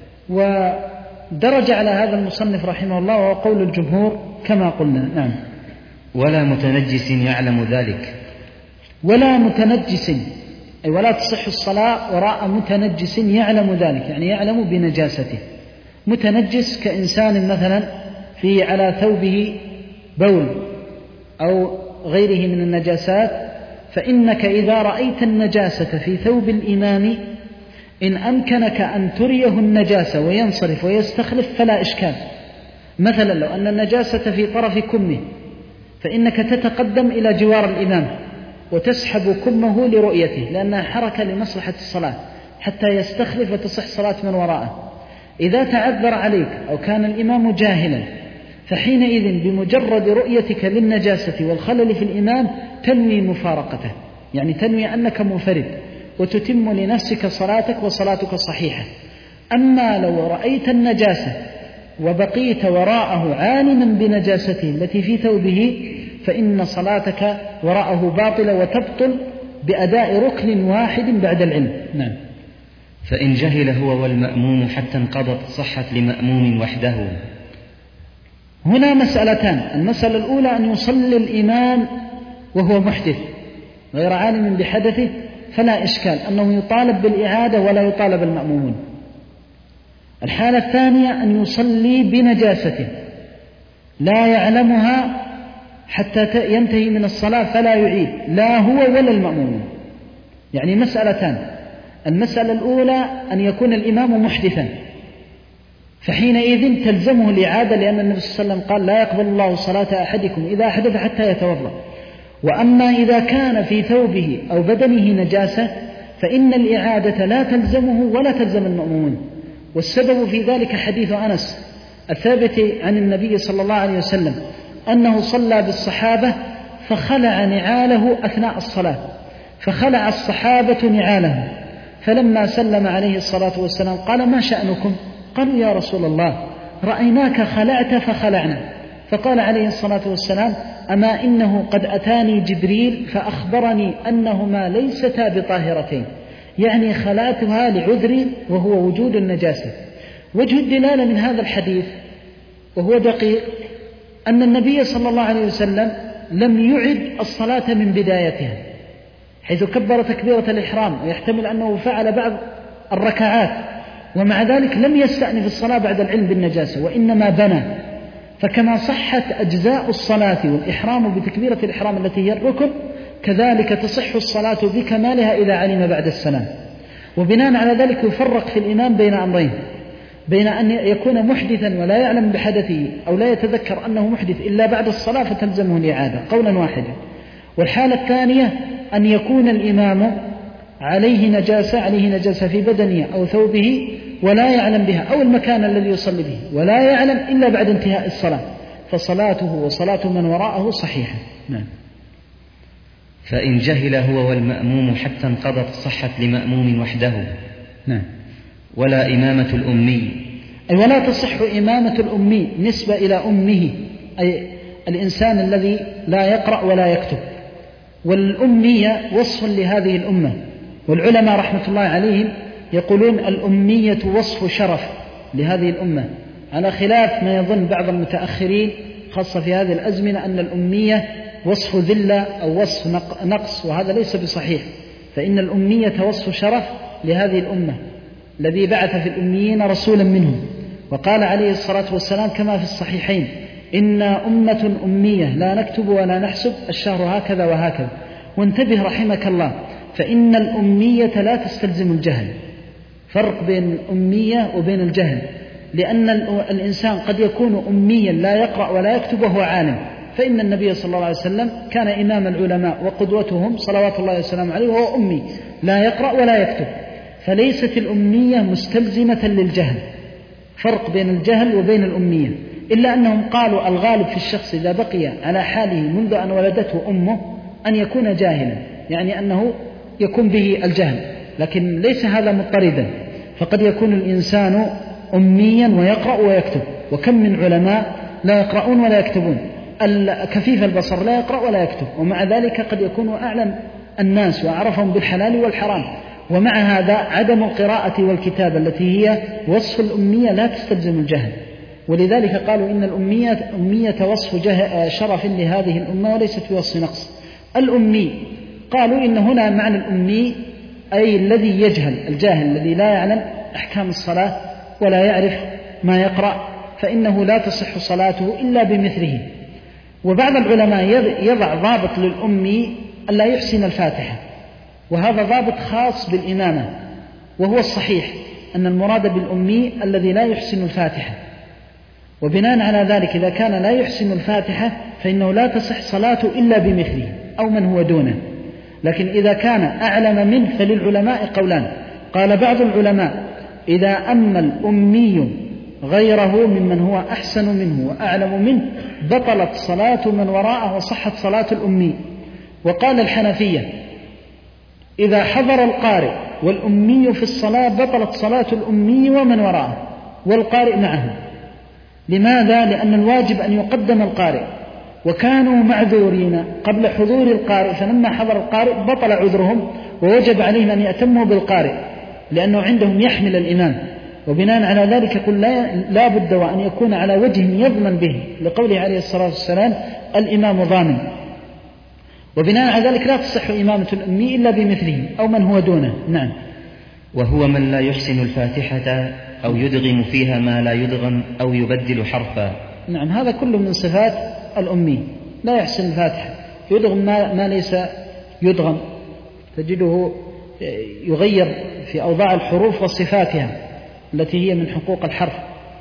ودرج على هذا المصنف رحمه الله وهو قول الجمهور كما قلنا. نعم. ولا متنجس يعلم ذلك. ولا متنجس أي ولا تصح الصلاة وراء متنجس يعلم ذلك، يعني يعلم بنجاسته. متنجس كإنسان مثلا في على ثوبه بول أو غيره من النجاسات، فإنك إذا رأيت النجاسة في ثوب الإمام إن أمكنك أن تريه النجاسة وينصرف ويستخلف فلا إشكال. مثلا لو أن النجاسة في طرف كمه فإنك تتقدم إلى جوار الإمام وتسحب كمه لرؤيته، لأنها حركة لمصلحة الصلاة حتى يستخلف وتصح صلاة من وراءه. إذا تعذر عليك أو كان الإمام جاهلا فحينئذ بمجرد رؤيتك للنجاسة والخلل في الإمام تنوي مفارقته، يعني تنوي أنك منفرد وتتم لنفسك صلاتك وصلاتك صحيحة. أما لو رأيت النجاسة وبقيت وراءه عالما بنجاسته التي في ثوبه فإن صلاتك وراءه باطلة وتبطل بأداء ركن واحد بعد العلم. نعم. فإن جهل هو والمأموم حتى انقضت صحت لمأموم وحده. هنا مسألتان. المسألة الأولى أن يصلي الإمام وهو محدث غير عالم بحدثه فلا إشكال أنه يطالب بالإعادة ولا يطالب المأمومون. الحالة الثانية أن يصلي بنجاسته لا يعلمها حتى ينتهي من الصلاة فلا يعيد لا هو ولا المأمومون. يعني مسألتان. المسألة الأولى أن يكون الإمام محدثا فحينئذ تلزمه الإعادة، لأن النبي صلى الله عليه وسلم قال لا يقبل الله صلاة أحدكم إذا أحدث حتى يتوضأ. وأما إذا كان في ثوبه أو بدنه نجاسة فإن الإعادة لا تلزمه ولا تلزم المأمومون. والسبب في ذلك حديث أنس الثابت عن النبي صلى الله عليه وسلم أنه صلى بالصحابة فخلع نعاله أثناء الصلاة، فخلع الصحابة نعالهم، فلما سلم عليه الصلاة والسلام قال: ما شأنكم؟ قالوا: يا رسول الله رأيناك خلعت فخلعنا. فقال عليه الصلاة والسلام: أما إنه قد أتاني جبريل فأخبرني أنهما ليستا بطاهرتين، يعني خلعتها لعذري وهو وجود النجاسة. وجه الدلالة من هذا الحديث وهو دقيق أن النبي صلى الله عليه وسلم لم يعد الصلاة من بدايتها، حيث كبر تكبيرة الإحرام، ويحتمل أنه فعل بعض الركعات، ومع ذلك لم يستأنف الصلاة بعد العلم بالنجاسة، وإنما بنى. فكما صحت أجزاء الصلاة والإحرام بتكبيرة الإحرام التي هي الركن، كذلك تصح الصلاة بكمالها إذا علم بعد السلام. وبناء على ذلك يفرق في الإمام بين أمرين: بين أن يكون محدثا ولا يعلم بحدثه، أو لا يتذكر أنه محدث إلا بعد الصلاة فتلزمه الإعادة قولا واحدا. والحالة الثانية أن يكون الإمام عليه نجاسة عليه نجاسة في بدنه أو ثوبه ولا يعلم بها، أو المكان الذي يصلي به ولا يعلم إلا بعد انتهاء الصلاة، فصلاته وصلاة من وراءه صحيحة. نعم. فإن جهل هو والمأموم حتى انقضت صحت لمأموم وحده. نعم. ولا إمامة الأمي، أي ولا تصح إمامة الأمي نسبة إلى أمه، أي الإنسان الذي لا يقرأ ولا يكتب. والأمية وصف لهذه الأمة، والعلماء رحمة الله عليهم يقولون الأمية وصف شرف لهذه الأمة، على خلاف ما يظن بعض المتأخرين خاصة في هذه الأزمنة أن الأمية وصف ذلة أو وصف نقص، وهذا ليس بصحيح. فإن الأمية وصف شرف لهذه الأمة الذي بعث في الأميين رسولا منهم، وقال عليه الصلاة والسلام كما في الصحيحين: إنا أمة أمية لا نكتب ولا نحسب، الشهر هكذا وهكذا. وانتبه رحمك الله، فإن الأمية لا تستلزم الجهل، فرق بين الأمية وبين الجهل، لأن الإنسان قد يكون أميا لا يقرأ ولا يكتب وهو عالم، فإن النبي صلى الله عليه وسلم كان إمام العلماء وقدوتهم صلوات الله وسلامه عليه وهو أمي لا يقرأ ولا يكتب، فليست الأمية مستلزمة للجهل، فرق بين الجهل وبين الأمية. إلا أنهم قالوا الغالب في الشخص إذا بقي على حاله منذ أن ولدته أمه أن يكون جاهلا، يعني أنه يكون به الجهل، لكن ليس هذا مضطردا، فقد يكون الإنسان أميا ويقرأ ويكتب. وكم من علماء لا يقرؤون ولا يكتبون، كفيف البصر لا يقرأ ولا يكتب، ومع ذلك قد يكون أعلم الناس وأعرفهم بالحلال والحرام. ومع هذا عدم القراءة والكتابة التي هي وصف الأمية لا تستلزم الجهل، ولذلك قالوا إن الأمية أمية وصف شرف لهذه الأمة وليست بوصف نقص. الأمي قالوا إن هنا معنى الأمي أي الذي يجهل، الجاهل الذي لا يعلم أحكام الصلاة ولا يعرف ما يقرأ، فإنه لا تصح صلاته إلا بمثله. وبعض العلماء يضع ضابط للأمي ألا يحسن الفاتحة، وهذا ضابط خاص بالإمامة، وهو الصحيح أن المراد بالأمي الذي لا يحسن الفاتحة. وبناء على ذلك إذا كان لا يحسن الفاتحة فإنه لا تصح صلاته إلا بمثله أو من هو دونه. لكن إذا كان أعلم منه فللعلماء قولان: قال بعض العلماء إذا أما الأمي غيره ممن هو أحسن منه وأعلم منه بطلت صلاة من وراءه وصحت صلاة الأمي. وقال الحنفية إذا حضر القارئ والأمي في الصلاة بطلت صلاة الأمي ومن وراءه والقارئ معه. لماذا؟ لأن الواجب أن يقدم القارئ، وكانوا معذورين قبل حضور القارئ، فلما حضر القارئ بطل عذرهم ووجب عليهم أن يأتموا بالقارئ لأنه عندهم يحمل الإمام. وبناء على ذلك يقول لا, لا بد وأن يكون على وجه يضمن به، لقوله عليه الصلاة والسلام الإمام ضامن. وبناء على ذلك لا تصح إمامة الأمي إلا بمثله أو من هو دونه. نعم. وهو من لا يحسن الفاتحة أو يدغم فيها ما لا يدغم أو يبدل حرفا. نعم، هذا كله من صفات الأمي، لا يحسن الفاتحة، يدغم ما, ما ليس يدغم، تجده يغير في أوضاع الحروف وصفاتها التي هي من حقوق الحرف،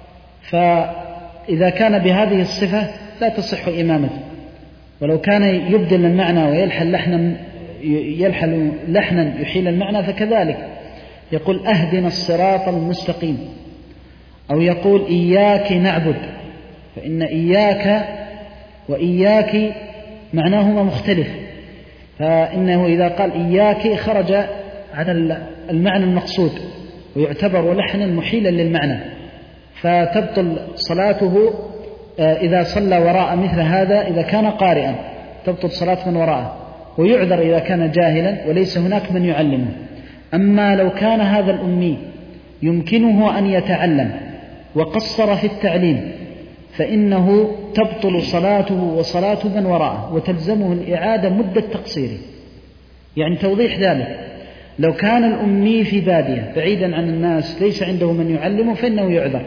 فإذا كان بهذه الصفة لا تصح إمامته. ولو كان يبدل المعنى ويلحن لحنا يلحن لحنا يحيل المعنى فكذلك، يقول أهدنا الصراط المستقيم، أو يقول إياك نعبد، فإن إياك وإياك معناهما مختلف. فإنه إذا قال إياك خرج عن المعنى المقصود ويعتبر لحنا محيلا للمعنى، فتبطل صلاته إذا صلى وراء مثل هذا إذا كان قارئا، تبطل صلاة من وراءه، ويعذر إذا كان جاهلا وليس هناك من يعلمه. أما لو كان هذا الأمي يمكنه أن يتعلم وقصر في التعليم فإنه تبطل صلاته وصلاة من وراءه وتلزمه الإعادة مدة تقصيره. يعني توضيح ذلك، لو كان الأمي في بادية بعيدا عن الناس ليس عنده من يعلمه فإنه يعذر،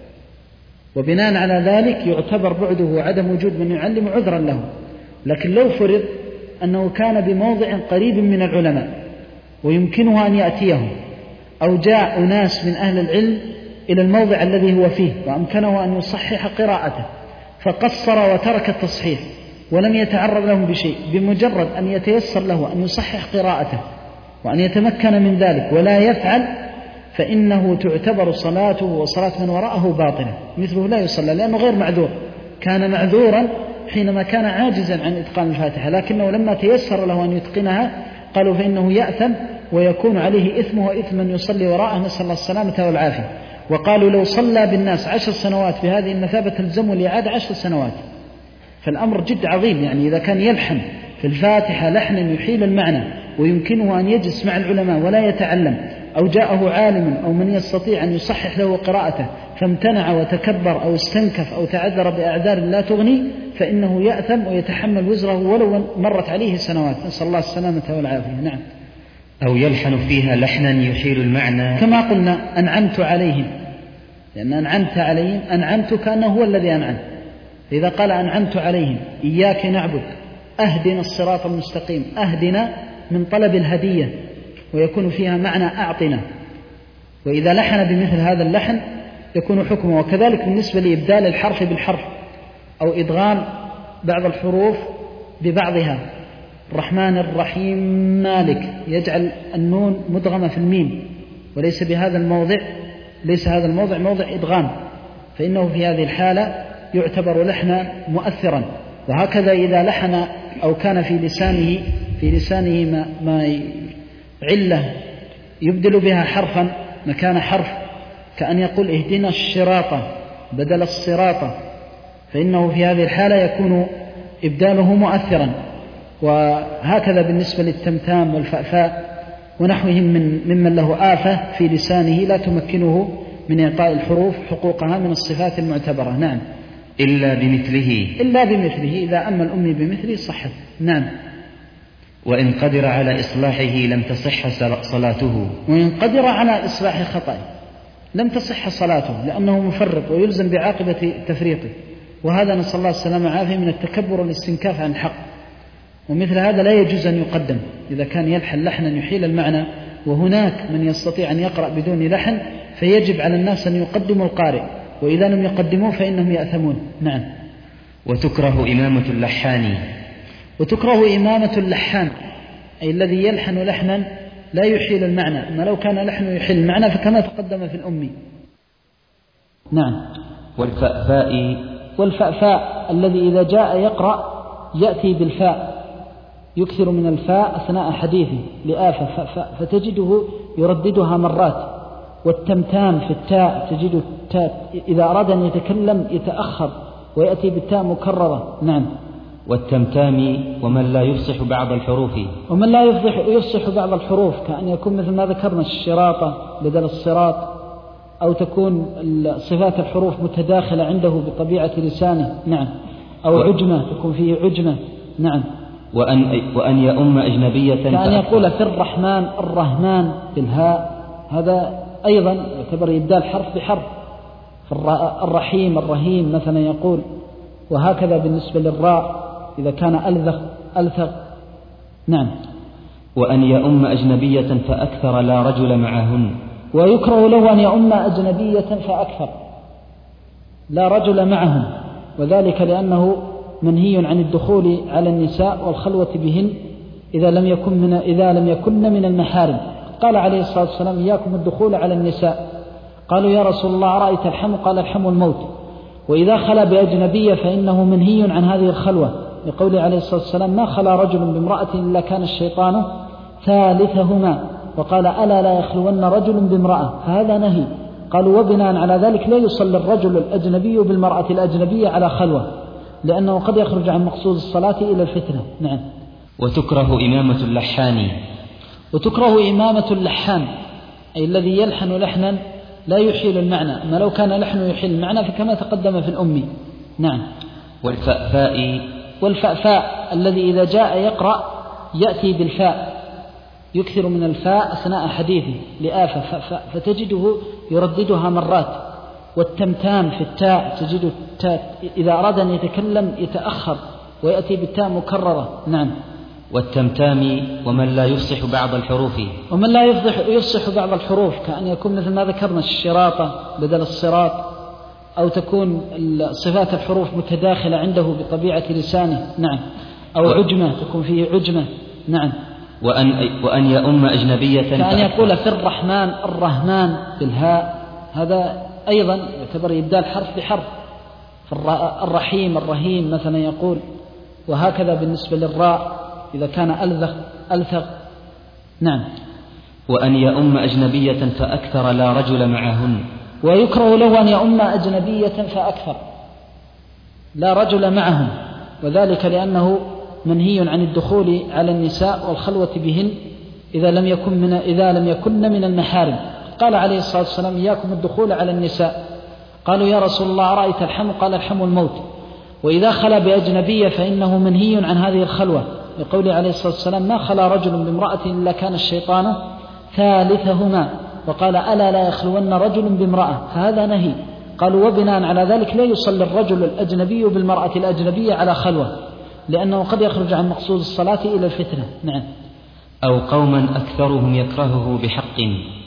وبناء على ذلك يعتبر بعده وعدم وجود من يعلم عذرا له. لكن لو فرض أنه كان بموضع قريب من العلماء ويمكنه أن يأتيهم، أو جاء أناس من أهل العلم إلى الموضع الذي هو فيه وأمكنه أن يصحح قراءته فقصر وترك التصحيح ولم يتعرض لهم بشيء، بمجرد أن يتيسر له أن يصحح قراءته وأن يتمكن من ذلك ولا يفعل فإنه تعتبر صلاته وصلاة من وراءه باطلة، مثله لا يصلى لأنه غير معذور. كان معذورا حينما كان عاجزا عن إتقان الفاتحة، لكنه لما تيسر له أن يتقنها قالوا فإنه يأثم ويكون عليه إثمه وإثم من يصلي وراءه، نسأل الله السلامة والعافية. وقالوا لو صلى بالناس عشر سنوات بهذه المثابة تلزمه الإعادة عشر سنوات. فالأمر جد عظيم، يعني إذا كان يلحن في الفاتحة لحنا يحيل المعنى ويمكنه أن يجلس مع العلماء ولا يتعلم، أو جاءه عالم أو من يستطيع أن يصحح له قراءته فامتنع وتكبر أو استنكف أو تعذر بأعذار لا تغني، فإنه يأثم ويتحمل وزره ولو مرت عليه سنوات، نسأل الله السلامة والعافية. نعم. أو يلحن فيها لحنا يحيل المعنى، كما قلنا أنعمت عليهم، لأن أنعمت عليهم أنعمت كأنه هو الذي أنعم. إذا قال أنعمت عليهم إياك نعبد أهدنا الصراط المستقيم، أهدنا من طلب الهدية ويكون فيها معنى أعطنا، وإذا لحن بمثل هذا اللحن يكون حكمه. وكذلك بالنسبة لإبدال الحرف بالحرف أو إدغام بعض الحروف ببعضها، الرحمن الرحيم مالك يجعل النون مدغمة في الميم وليس بهذا الموضع، ليس هذا الموضع موضع إدغام، فإنه في هذه الحالة يعتبر لحنا مؤثرا. وهكذا إذا لحن أو كان في لسانه في لسانه ما, ما علة يبدل بها حرفا مكان حرف، كأن يقول اهدنا الشراطة بدل الصراطة، فإنه في هذه الحالة يكون إبداله مؤثرا. وهكذا بالنسبة للتمتام والفأفاء ونحوهم من ممن له آفة في لسانه لا تمكنه من إعطاء الحروف حقوقها من الصفات المعتبرة. نعم. إلا بمثله إلا بمثله إذا أما الأمي بمثله صحت. نعم. وإن قدر على إصلاحه لم تصح صلاته، وإن قدر على إصلاح خطأ لم تصح صلاته لأنه مفرط ويلزم بعاقبة تفريطه، وهذا نسأل الله السلامة والعافية من التكبر والاستنكاف عن الحق. ومثل هذا لا يجوز أن يقدم إذا كان يلحن لحنا يحيل المعنى وهناك من يستطيع أن يقرأ بدون لحن، فيجب على الناس أن يقدموا القارئ، وإذا لم يقدموه فإنهم يأثمون. نعم. وتكره إمامة اللحان، وتكره إمامة اللحان أي الذي يلحن لحنا لا يحيل المعنى، أما لو كان لحن يحيل المعنى فكما تقدم في الأمي. نعم. والفأفاء، والفأفاء الذي إذا جاء يقرأ يأتي بالفاء، يكثر من الفاء أثناء حديثه لآفة فأفاء فتجده يرددها مرات. والتمتام في التاء تجد التاء إذا أراد أن يتكلم يتأخر ويأتي بالتاء مكررة. نعم. والتمتام ومن لا يفصح بعض الحروف، ومن لا يفصح, يفصح بعض الحروف كأن يكون مثل ما ذكرنا الشراطة بدل الصراط، أو تكون صفات الحروف متداخلة عنده بطبيعة لسانه. نعم. أو عجمة تكون فيه عجمة. نعم. وأن, وأن يؤم أجنبية كأن يقول في الرحمن الرحمن بالهاء، هذا أيضا يعتبر إبدال حرف بحرف. في الرحيم الرحيم مثلا يقول. وهكذا بالنسبة للراء إذا كان ألثغ ألثغ. نعم. وأن يؤم أجنبية فأكثر لا رجل معهن، ويكره له أن يؤم أجنبية فأكثر لا رجل معهن، وذلك لأنه منهي عن الدخول على النساء والخلوة بهن إذا لم يكن من إذا لم يكن من المحارم. قال عليه الصلاة والسلام إياكم الدخول على النساء. قالوا يا رسول الله أرأيت الحم؟ قال الحم الموت. وإذا خلى بأجنبية فإنه منهي عن هذه الخلوة لقوله عليه الصلاة والسلام ما خلا رجل بامرأة إلا كان الشيطان ثالثهما، وقال ألا لا يخلون رجل بامرأة، هذا نهي. قالوا وبناء على ذلك لا يصلي الرجل الأجنبي بالمرأة الأجنبية على خلوة، لأنه قد يخرج عن مقصود الصلاة إلى الفتنة. نعم. وتكره إمامة اللحان. وتكره إمامة اللحان، أي الذي يلحن لحنا لا يحيل المعنى، أما لو كان لحن يحيل المعنى فكما تقدم في الأم. نعم. والفأفاء. والفأفاء الذي إذا جاء يقرأ يأتي بالفاء، يكثر من الفاء أثناء حديثه لآفة فتجده يرددها مرات. والتمتام في التاء، تجد التاء إذا أراد أن يتكلم يتأخر ويأتي بالتاء مكررة. نعم. والتمتام ومن لا يفصح بعض الحروف. ومن لا يفصح, يفصح بعض الحروف، كأن يكون مثل ما ذكرنا الشراطة بدل الصراط، أو تكون صفات الحروف متداخلة عنده بطبيعة لسانه. نعم. أو عجمة، تكون فيه عجمة. نعم. وأن, وأن يؤم أجنبية، كأن يقول في الرحمن الرحمن بالهاء، هذا أيضا يعتبر إبدال حرف بحرف. في الرحيم الرحيم مثلا يقول، وهكذا بالنسبة للراء إذا كان ألثغ ألثغ. نعم. وأن يؤم أجنبية فأكثر لا رجل معهن. ويكره له أن يؤم أجنبية فأكثر لا رجل معهم، وذلك لأنه منهي عن الدخول على النساء والخلوة بهن إذا لم يكن من إذا لم يكن من المحارم. قال عليه الصلاة والسلام إياكم الدخول على النساء. قالوا يا رسول الله أرأيت الحم؟ قال الحم الموت. وإذا خلا بأجنبية فإنه منهي عن هذه الخلوة، لقوله عليه الصلاة والسلام ما خلا رجل بامرأة إلا كان الشيطان ثالثهما، وقال ألا لا يخلون رجل بامرأة، هذا نهي. قالوا وبناء على ذلك لا يصلي الرجل الأجنبي بالمرأة الأجنبية على خلوة، لأنه قد يخرج عن مقصود الصلاة إلى الفتنة. نعم. أو قوما أكثرهم يكرهه بحق.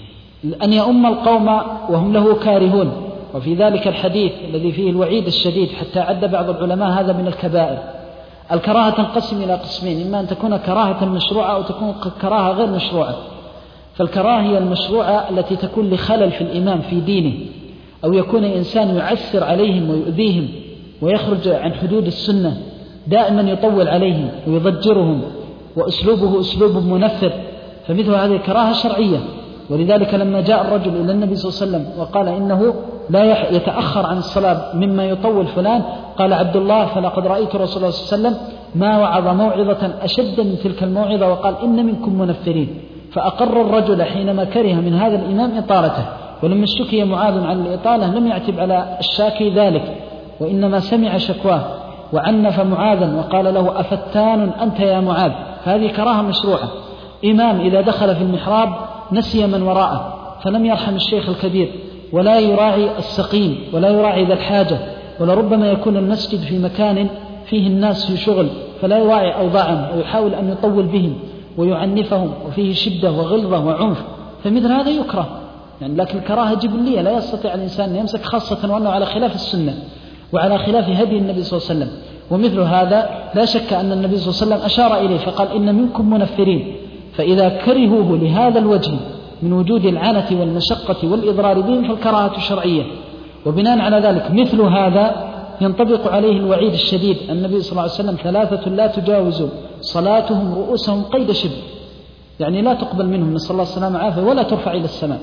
أن يؤم القوم وهم له كارهون، وفي ذلك الحديث الذي فيه الوعيد الشديد حتى عد بعض العلماء هذا من الكبائر. الكراهة تنقسم إلى قسمين، إما أن تكون كراهة مشروعة أو تكون كراهة غير مشروعة. فالكراهة هي المشروعة التي تكون لخلل في الإمام في دينه، أو يكون إنسان يعسر عليهم ويؤذيهم ويخرج عن حدود السنة، دائما يطول عليهم ويضجرهم وأسلوبه أسلوب منفر، فمثل هذه الكراهة شرعية. ولذلك لما جاء الرجل إلى النبي صلى الله عليه وسلم وقال إنه لا يتأخر عن الصلاة مما يطول فلان، قال عبد الله فلقد رأيت رسول الله صلى الله عليه وسلم ما وعظ موعظة أشد من تلك الموعظة وقال إن منكم منفرين. فأقر الرجل حينما كره من هذا الإمام إطالته، ولما اشتكي معاذ عن الإطالة لم يعتب على الشاكي ذلك، وإنما سمع شكواه وعنف معاذا وقال له أفتان أنت يا معاذ. هذه كراهة مشروعة. إمام إذا دخل في المحراب نسي من وراءه فلم يرحم الشيخ الكبير، ولا يراعي السقيم، ولا يراعي ذا الحاجة، ولربما يكون المسجد في مكان فيه الناس في شغل فلا يراعي أوضاعهم ويحاول أن يطول بهم ويعنفهم، وفيه شدة وغلظة وعنف، فمثل هذا يكره يعني. لكن الكراهة جبلية لا يستطيع الإنسان أن يمسك، خاصة وأنه على خلاف السنة وعلى خلاف هدي النبي صلى الله عليه وسلم. ومثل هذا لا شك أن النبي صلى الله عليه وسلم أشار إليه فقال إن منكم منفرين، فإذا كرهوه لهذا الوجه من وجود العنة والمشقة والإضرار بهم فالكراهة شرعية. وبناء على ذلك مثل هذا ينطبق عليه الوعيد الشديد. النبي صلى الله عليه وسلم ثلاثة لا تجاوز صلاتهم رؤوسهم قيد شبر، يعني لا تقبل منهم نسأل الله السلامة عافية ولا ترفع إلى السماء.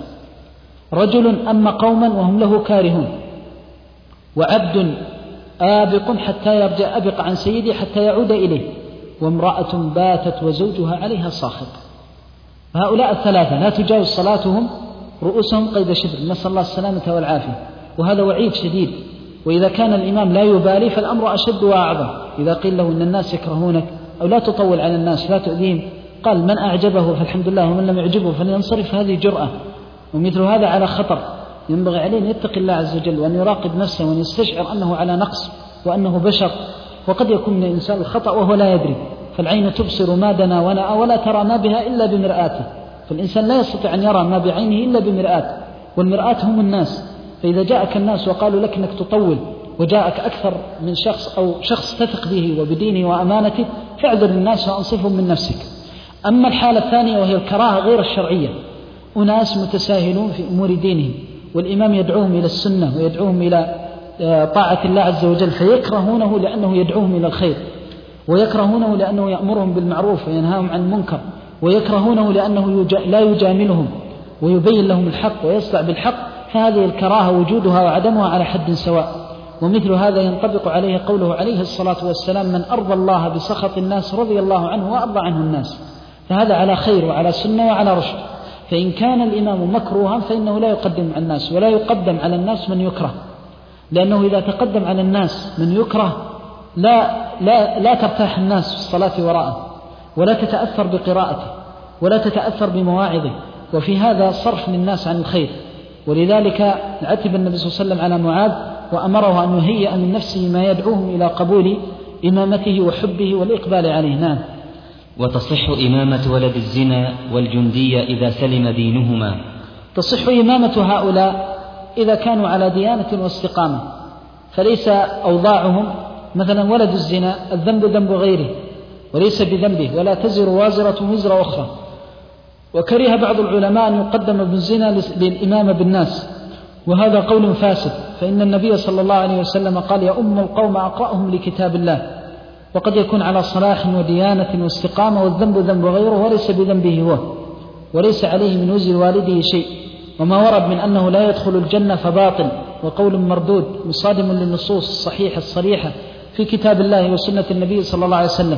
رجل أما قوما وهم له كارهون، وعبد آبق حتى يرجع أبق عن سيدي حتى يعود إليه، وامرأة باتت وزوجها عليها ساخط. هؤلاء الثلاثة لا تجاوز صلاتهم رؤوسهم قيد شبر، نسأل الله السلامة والعافية، وهذا وعيد شديد. وإذا كان الإمام لا يبالي فالأمر أشد وأعظم. إذا قيل له إن الناس يكرهونك أو لا تطول على الناس لا تؤذيهم، قال من أعجبه فالحمد لله ومن لم يعجبه فلينصرف، هذه جرأة. ومثل هذا على خطر، ينبغي عليه أن يتقي الله عز وجل وأن يراقب نفسه وأن يستشعر أنه على نقص وأنه بشر، وقد يكون من الإنسان الخطأ وهو لا يدري. فالعين تبصر ما دنا ونأى ولا ترى ما بها إلا بمرآته، فالإنسان لا يستطيع أن يرى ما بعينه إلا بمرآته، والمرآة هم الناس. فإذا جاءك الناس وقالوا لك أنك تطول وجاءك أكثر من شخص أو شخص تثق به وبدينه وأمانته فاعذر الناس وأنصفهم من نفسك. أما الحالة الثانية وهي الكراهة غير الشرعية، أناس متساهلون في أمور دينهم والإمام يدعوهم إلى السنة ويدعوهم إلى طاعة الله عز وجل فيكرهونه لأنه يدعوهم إلى الخير، ويكرهونه لأنه يأمرهم بالمعروف وينهاهم عن المنكر، ويكرهونه لأنه لا يجاملهم ويبين لهم الحق ويصدع بالحق، فهذه الكراهة وجودها وعدمها على حد سواء. ومثل هذا ينطبق عليه قوله عليه الصلاة والسلام: من أرضى الله بسخط الناس رضي الله عنه وأرضى عنه الناس. فهذا على خير وعلى سنة وعلى رشد. فإن كان الإمام مكروها فإنه لا يقدم على الناس، ولا يقدم على الناس من يكره، لأنه إذا تقدم على الناس من يكره لا, لا, لا ترتاح الناس في الصلاة وراءه، ولا تتأثر بقراءته، ولا تتأثر بمواعظه، وفي هذا صرف للناس عن الخير. ولذلك عتب النبي صلى الله عليه وسلم على معاذ وأمره أن يهيئ من نفسه ما يدعوهم إلى قبول إمامته وحبه والإقبال عليه. نعم. وتصح إمامة ولد الزنا والجندية إذا سلم دينهما. تصح إمامة هؤلاء إذا كانوا على ديانة واستقامة، فليس أوضاعهم مثلا ولد الزنا الذنب ذنب غيره وليس بذنبه، ولا تزر وازرة وزر أخرى. وكره بعض العلماء أن يقدم ابن الزنا للإمامة بالناس، وهذا قول فاسد، فإن النبي صلى الله عليه وسلم قال: يا أم القوم أقرأهم لكتاب الله. وقد يكون على صلاح وديانة واستقامة والذنب ذنب غيره وليس بذنبه هو، وليس عليه من وزر والده شيء. وما ورد من أنه لا يدخل الجنة فباطل وقول مردود مصادم للنصوص الصحيحة الصريحة في كتاب الله وسنة النبي صلى الله عليه وسلم،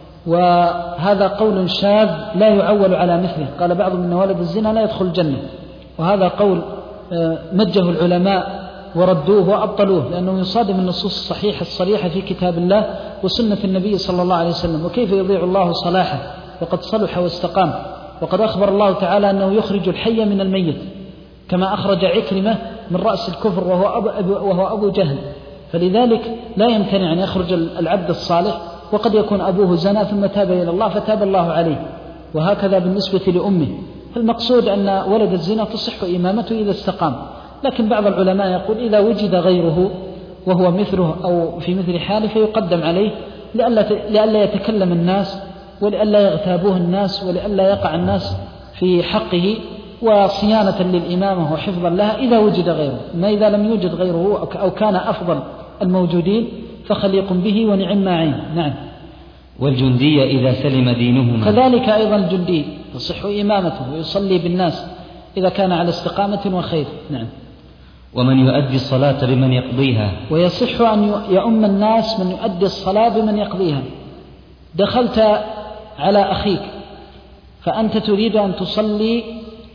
وهذا قول شاذ لا يعول على مثله. قال بعض من ولد الزنا لا يدخل الجنة، وهذا قول مجه العلماء وردوه وأبطلوه، لأنه يصادم النصوص الصحيحة الصريحة في كتاب الله وسنة النبي صلى الله عليه وسلم. وكيف يضيع الله صلاحه وقد صلح واستقام؟ وقد أخبر الله تعالى أنه يخرج الحي من الميت، كما أخرج عكرمة من رأس الكفر وهو أبو, وهو أبو جهل. فلذلك لا يمتنع أن يخرج العبد الصالح، وقد يكون أبوه زنا ثم تاب إلى الله فتاب الله عليه، وهكذا بالنسبة لأمه. فالمقصود أن ولد الزنا تصح إمامته إذا استقام. لكن بعض العلماء يقول إذا وجد غيره وهو مثله أو في مثل حاله فيقدم عليه، لئلا يتكلم الناس ولئلا يغتابوه الناس ولئلا يقع الناس في حقه، وصيانة للإمامة وحفظا لها إذا وجد غيره. ما إذا لم يوجد غيره أو كان أفضل الموجودين فخليق به ونعم عين. نعم. والجندية إذا سلم دينهما. كذلك أيضا الجندي تصح إمامته ويصلي بالناس إذا كان على استقامة وخير. نعم. ومن يؤدي الصلاة بمن يقضيها. ويصح أن يؤم الناس من يؤدي الصلاة بمن يقضيها. دخلت على أخيك فأنت تريد أن تصلي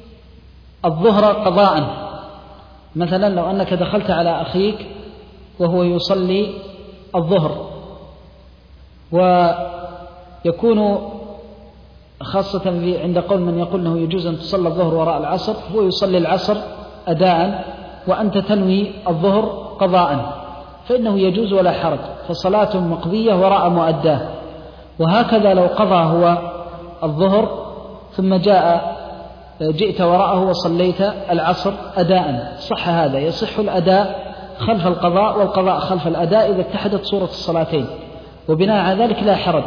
الظهر قضاء، مثلا لو أنك دخلت على أخيك وهو يصلي الظهر، ويكون خاصة عند قول من يقول أنه يجوز أن تصلي الظهر وراء العصر، هو يصلي العصر أداء وأنت تنوي الظهر قضاء، فإنه يجوز ولا حرج، فصلاة مقضية وراء مؤداه. وهكذا لو قضى هو الظهر ثم جاء جئت وراءه وصليت العصر أداء، صح هذا، يصح الأداء خلف القضاء والقضاء خلف الأداء إذا اتحدت صورة الصلاتين، وبناء على ذلك لا حرج.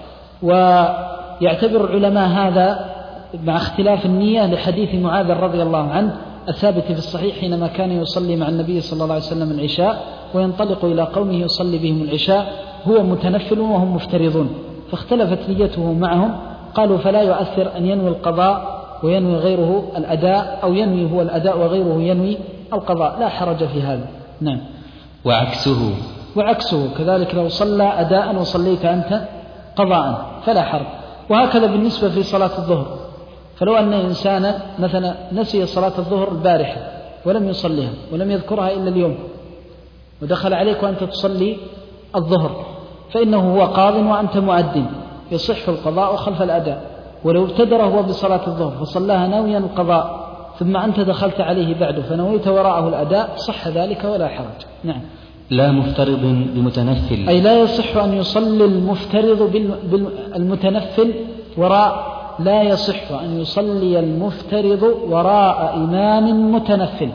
ويعتبر العلماء هذا مع اختلاف النية لحديث معاذ رضي الله عنه الثابت في الصحيح حينما كان يصلي مع النبي صلى الله عليه وسلم العشاء وينطلق إلى قومه يصلي بهم العشاء، هو متنفل وهم مفترضون، فاختلفت نيته معهم، قالوا فلا يؤثر أن ينوي القضاء وينوي غيره الأداء، أو ينوي هو الأداء وغيره ينوي القضاء، لا حرج في هذا. نعم. وعكسه وعكسه كذلك لو صلى أداء وصليت أنت قضاء فلا حرج. وهكذا بالنسبة في صلاة الظهر، فلو أن إنسانا مثلا نسي صلاة الظهر البارحة ولم يصليها ولم يذكرها إلا اليوم، ودخل عليك وأنت تصلي الظهر، فإنه هو قاض وأنت مؤدٍ، يصح القضاء خلف الأداء. ولو ابتدر هو بصلاة الظهر فصلاها ناويا القضاء ثم أنت دخلت عليه بعده فنويت وراءه الأداء صح ذلك ولا حرج. نعم. لا مفترض بمتنفل، أي لا يصح أن يصلي المفترض بالمتنفل وراء، لا يصح أن يصلي المفترض وراء إمام متنفل.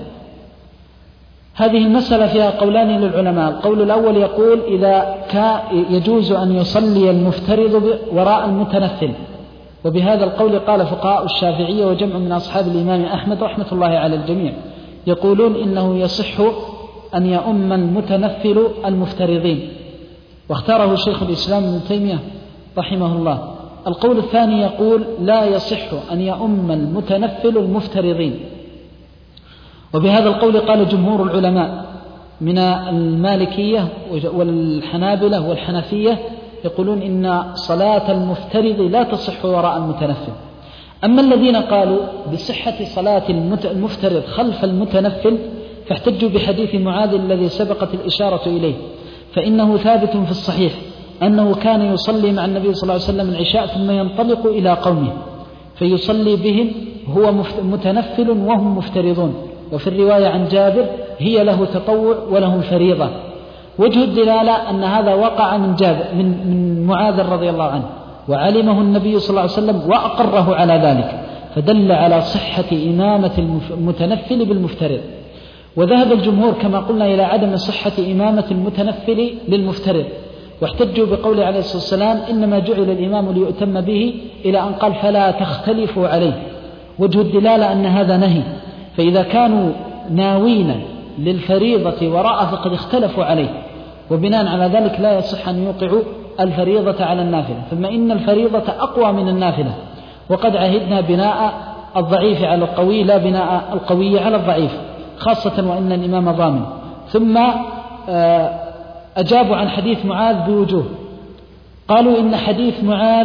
هذه المسألة فيها قولان للعلماء. القول الأول يقول إذا كان يجوز أن يصلي المفترض وراء المتنفل، وبهذا القول قال فقهاء الشافعية وجمع من أصحاب الإمام أحمد رحمة الله على الجميع، يقولون إنه يصح أن يؤم المتنفل المفترضين، واختاره شيخ الإسلام ابن تيمية رحمه الله. القول الثاني يقول لا يصح أن يؤم المتنفل المفترضين، وبهذا القول قال جمهور العلماء من المالكية والحنابلة والحنفية، يقولون إن صلاة المفترض لا تصح وراء المتنفل. أما الذين قالوا بصحة صلاة المفترض خلف المتنفل فاحتجوا بحديث معاذ الذي سبقت الإشارة إليه، فإنه ثابت في الصحيح أنه كان يصلي مع النبي صلى الله عليه وسلم العشاء ثم ينطلق إلى قومه فيصلي بهم هو متنفل وهم مفترضون. وفي الرواية عن جابر هي له تطوع ولهم فريضة. وجه الدلالة أن هذا وقع من جابر من, من معاذ رضي الله عنه، وعلمه النبي صلى الله عليه وسلم وأقره على ذلك، فدل على صحة إمامة المتنفل بالمفترض. وذهب الجمهور كما قلنا إلى عدم صحة إمامة المتنفل للمفترض، واحتجوا بقول عليه الصلاة والسلام إنما جعل الإمام ليؤتم به، إلى أن قال فلا تختلفوا عليه. وجه الدلالة أن هذا نهي، فإذا كانوا ناوين للفريضة وراء فقد اختلفوا عليه، وبناء على ذلك لا يصح أن يوقعوا الفريضة على النافلة، ثم إن الفريضة أقوى من النافلة، وقد عهدنا بناء الضعيف على القوي لا بناء القوي على الضعيف، خاصة وإن الإمام ضامن. ثم أجابوا عن حديث معاذ بوجوه، قالوا إن حديث معاذ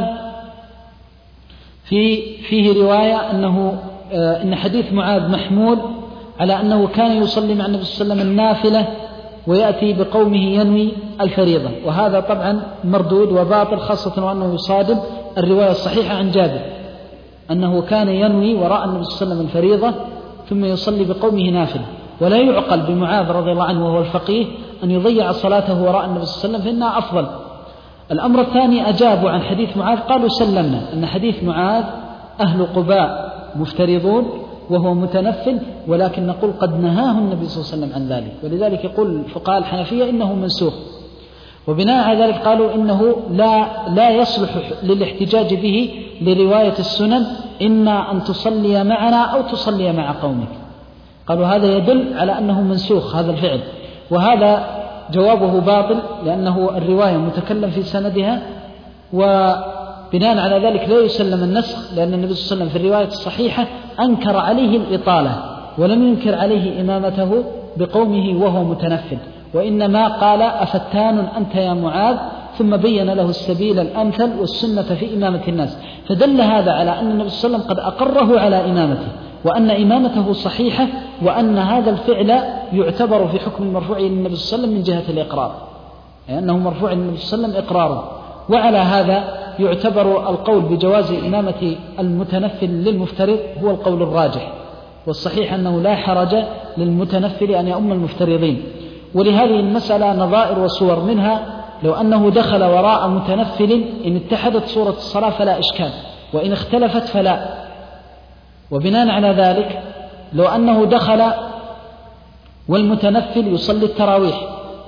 في فيه رواية أنه إن حديث معاذ محمول على أنه كان يصلي مع النبي صلى الله عليه وسلم النافلة ويأتي بقومه ينوي الفريضة، وهذا طبعا مردود وباطل، خاصة وأنه يصادم الرواية الصحيحة عن جابر أنه كان ينوي وراء النبي صلى الله عليه وسلم الفريضة ثم يصلي بقومه نافلة. ولا يعقل بمعاذ رضي الله عنه وهو الفقيه أن يضيع صلاته وراء النبي صلى الله عليه وسلم، فإنها أفضل. الأمر الثاني أجابوا عن حديث معاذ، قالوا سلمنا أن حديث معاذ أهل قباء مفترضون وهو متنفل، ولكن نقول قد نهاه النبي صلى الله عليه وسلم عن ذلك، ولذلك يقول الفقهاء الحنفية إنه منسوخ. وبناء على ذلك قالوا إنه لا, لا يصلح للاحتجاج به لرواية السنن إما أن تصلي معنا أو تصلي مع قومك. قالوا هذا يدل على أنه منسوخ هذا الفعل، وهذا جوابه باطل لأنه الرواية متكلم في سندها، وبناء على ذلك لا يسلم النسخ، لأن النبي صلى الله عليه وسلم في الرواية الصحيحة أنكر عليه الإطالة ولم ينكر عليه إمامته بقومه وهو متنفل، وإنما قال أفتان أنت يا معاذ، ثم بين له السبيل الأمثل والسنة في إمامة الناس. فدل هذا على أن النبي صلى الله عليه وسلم قد أقره على إمامته، وأن إمامته صحيحة، وأن هذا الفعل يعتبر في حكم المرفوع للنبي صلى الله عليه وسلم من جهة الإقرار، لأنه يعني مرفوع للنبي صلى الله عليه وسلم إقراره. وعلى هذا يعتبر القول بجواز إمامة المتنفل للمفترض هو القول الراجح، والصحيح أنه لا حرج للمتنفل أن يؤم المفترضين. ولهذه المسألة نظائر وصور، منها لو أنه دخل وراء متنفل إن اتحدت صورة الصلاة فلا إشكال، وإن اختلفت فلا. وبناء على ذلك لو أنه دخل والمتنفل يصلي التراويح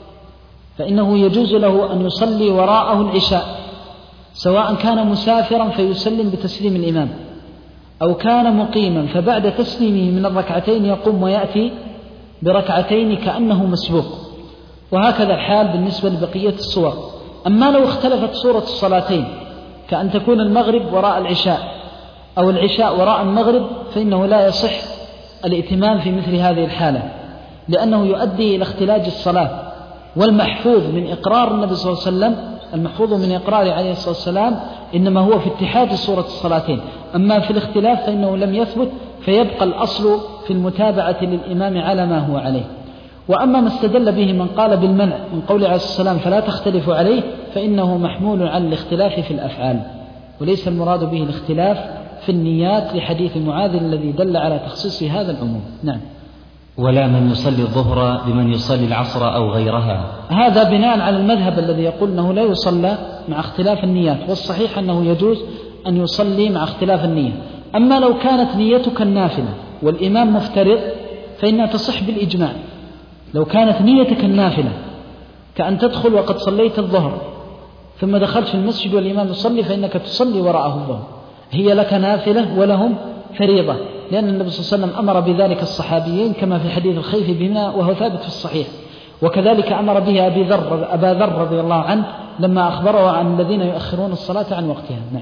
فإنه يجوز له أن يصلي وراءه العشاء، سواء كان مسافرا فيسلم بتسليم الإمام، أو كان مقيما فبعد تسليمه من الركعتين يقوم ويأتي بركعتين كأنه مسبوق. وهكذا الحال بالنسبة لبقية الصور. أما لو اختلفت صورة الصلاتين كأن تكون المغرب وراء العشاء أو العشاء وراء المغرب، فإنه لا يصح الائتمام في مثل هذه الحالة، لأنه يؤدي إلى اختلاج الصلاة. والمحفوظ من إقرار النبي صلى الله عليه وسلم، المحفوظ من إقرار عليه الصلاة والسلام إنما هو في اتحاد صورة الصلاتين، أما في الاختلاف فإنه لم يثبت، فيبقى الأصل في المتابعة للإمام على ما هو عليه. وأما ما استدل به من قال بالمنع من قول عليه الصلاة والسلام فلا تختلف عليه، فإنه محمول على الاختلاف في الأفعال، وليس المراد به الاختلاف في النيات لحديث معاذ الذي دل على تخصيص هذا العموم. نعم. ولا من يصلي الظهر بمن يصلي العصر أو غيرها، هذا بناء على المذهب الذي يقول أنه لا يصلى مع اختلاف النيات، والصحيح أنه يجوز أن يصلي مع اختلاف النية. أما لو كانت نيتك النافلة والإمام مفترض فإنها تصح بالإجماع. لو كانت نيتك النافلة كأن تدخل وقد صليت الظهر ثم دخلت في المسجد والإمام يصلي فإنك تصلي وراءه الظهر، هي لك نافلة ولهم فريضة، لأن النبي صلى الله عليه وسلم أمر بذلك الصحابيين كما في حديث الخيف بنا وهو ثابت في الصحيح. وكذلك أمر به أبي ذر أبا ذر رضي الله عنه لما أخبره عن الذين يؤخرون الصلاة عن وقتها. نعم.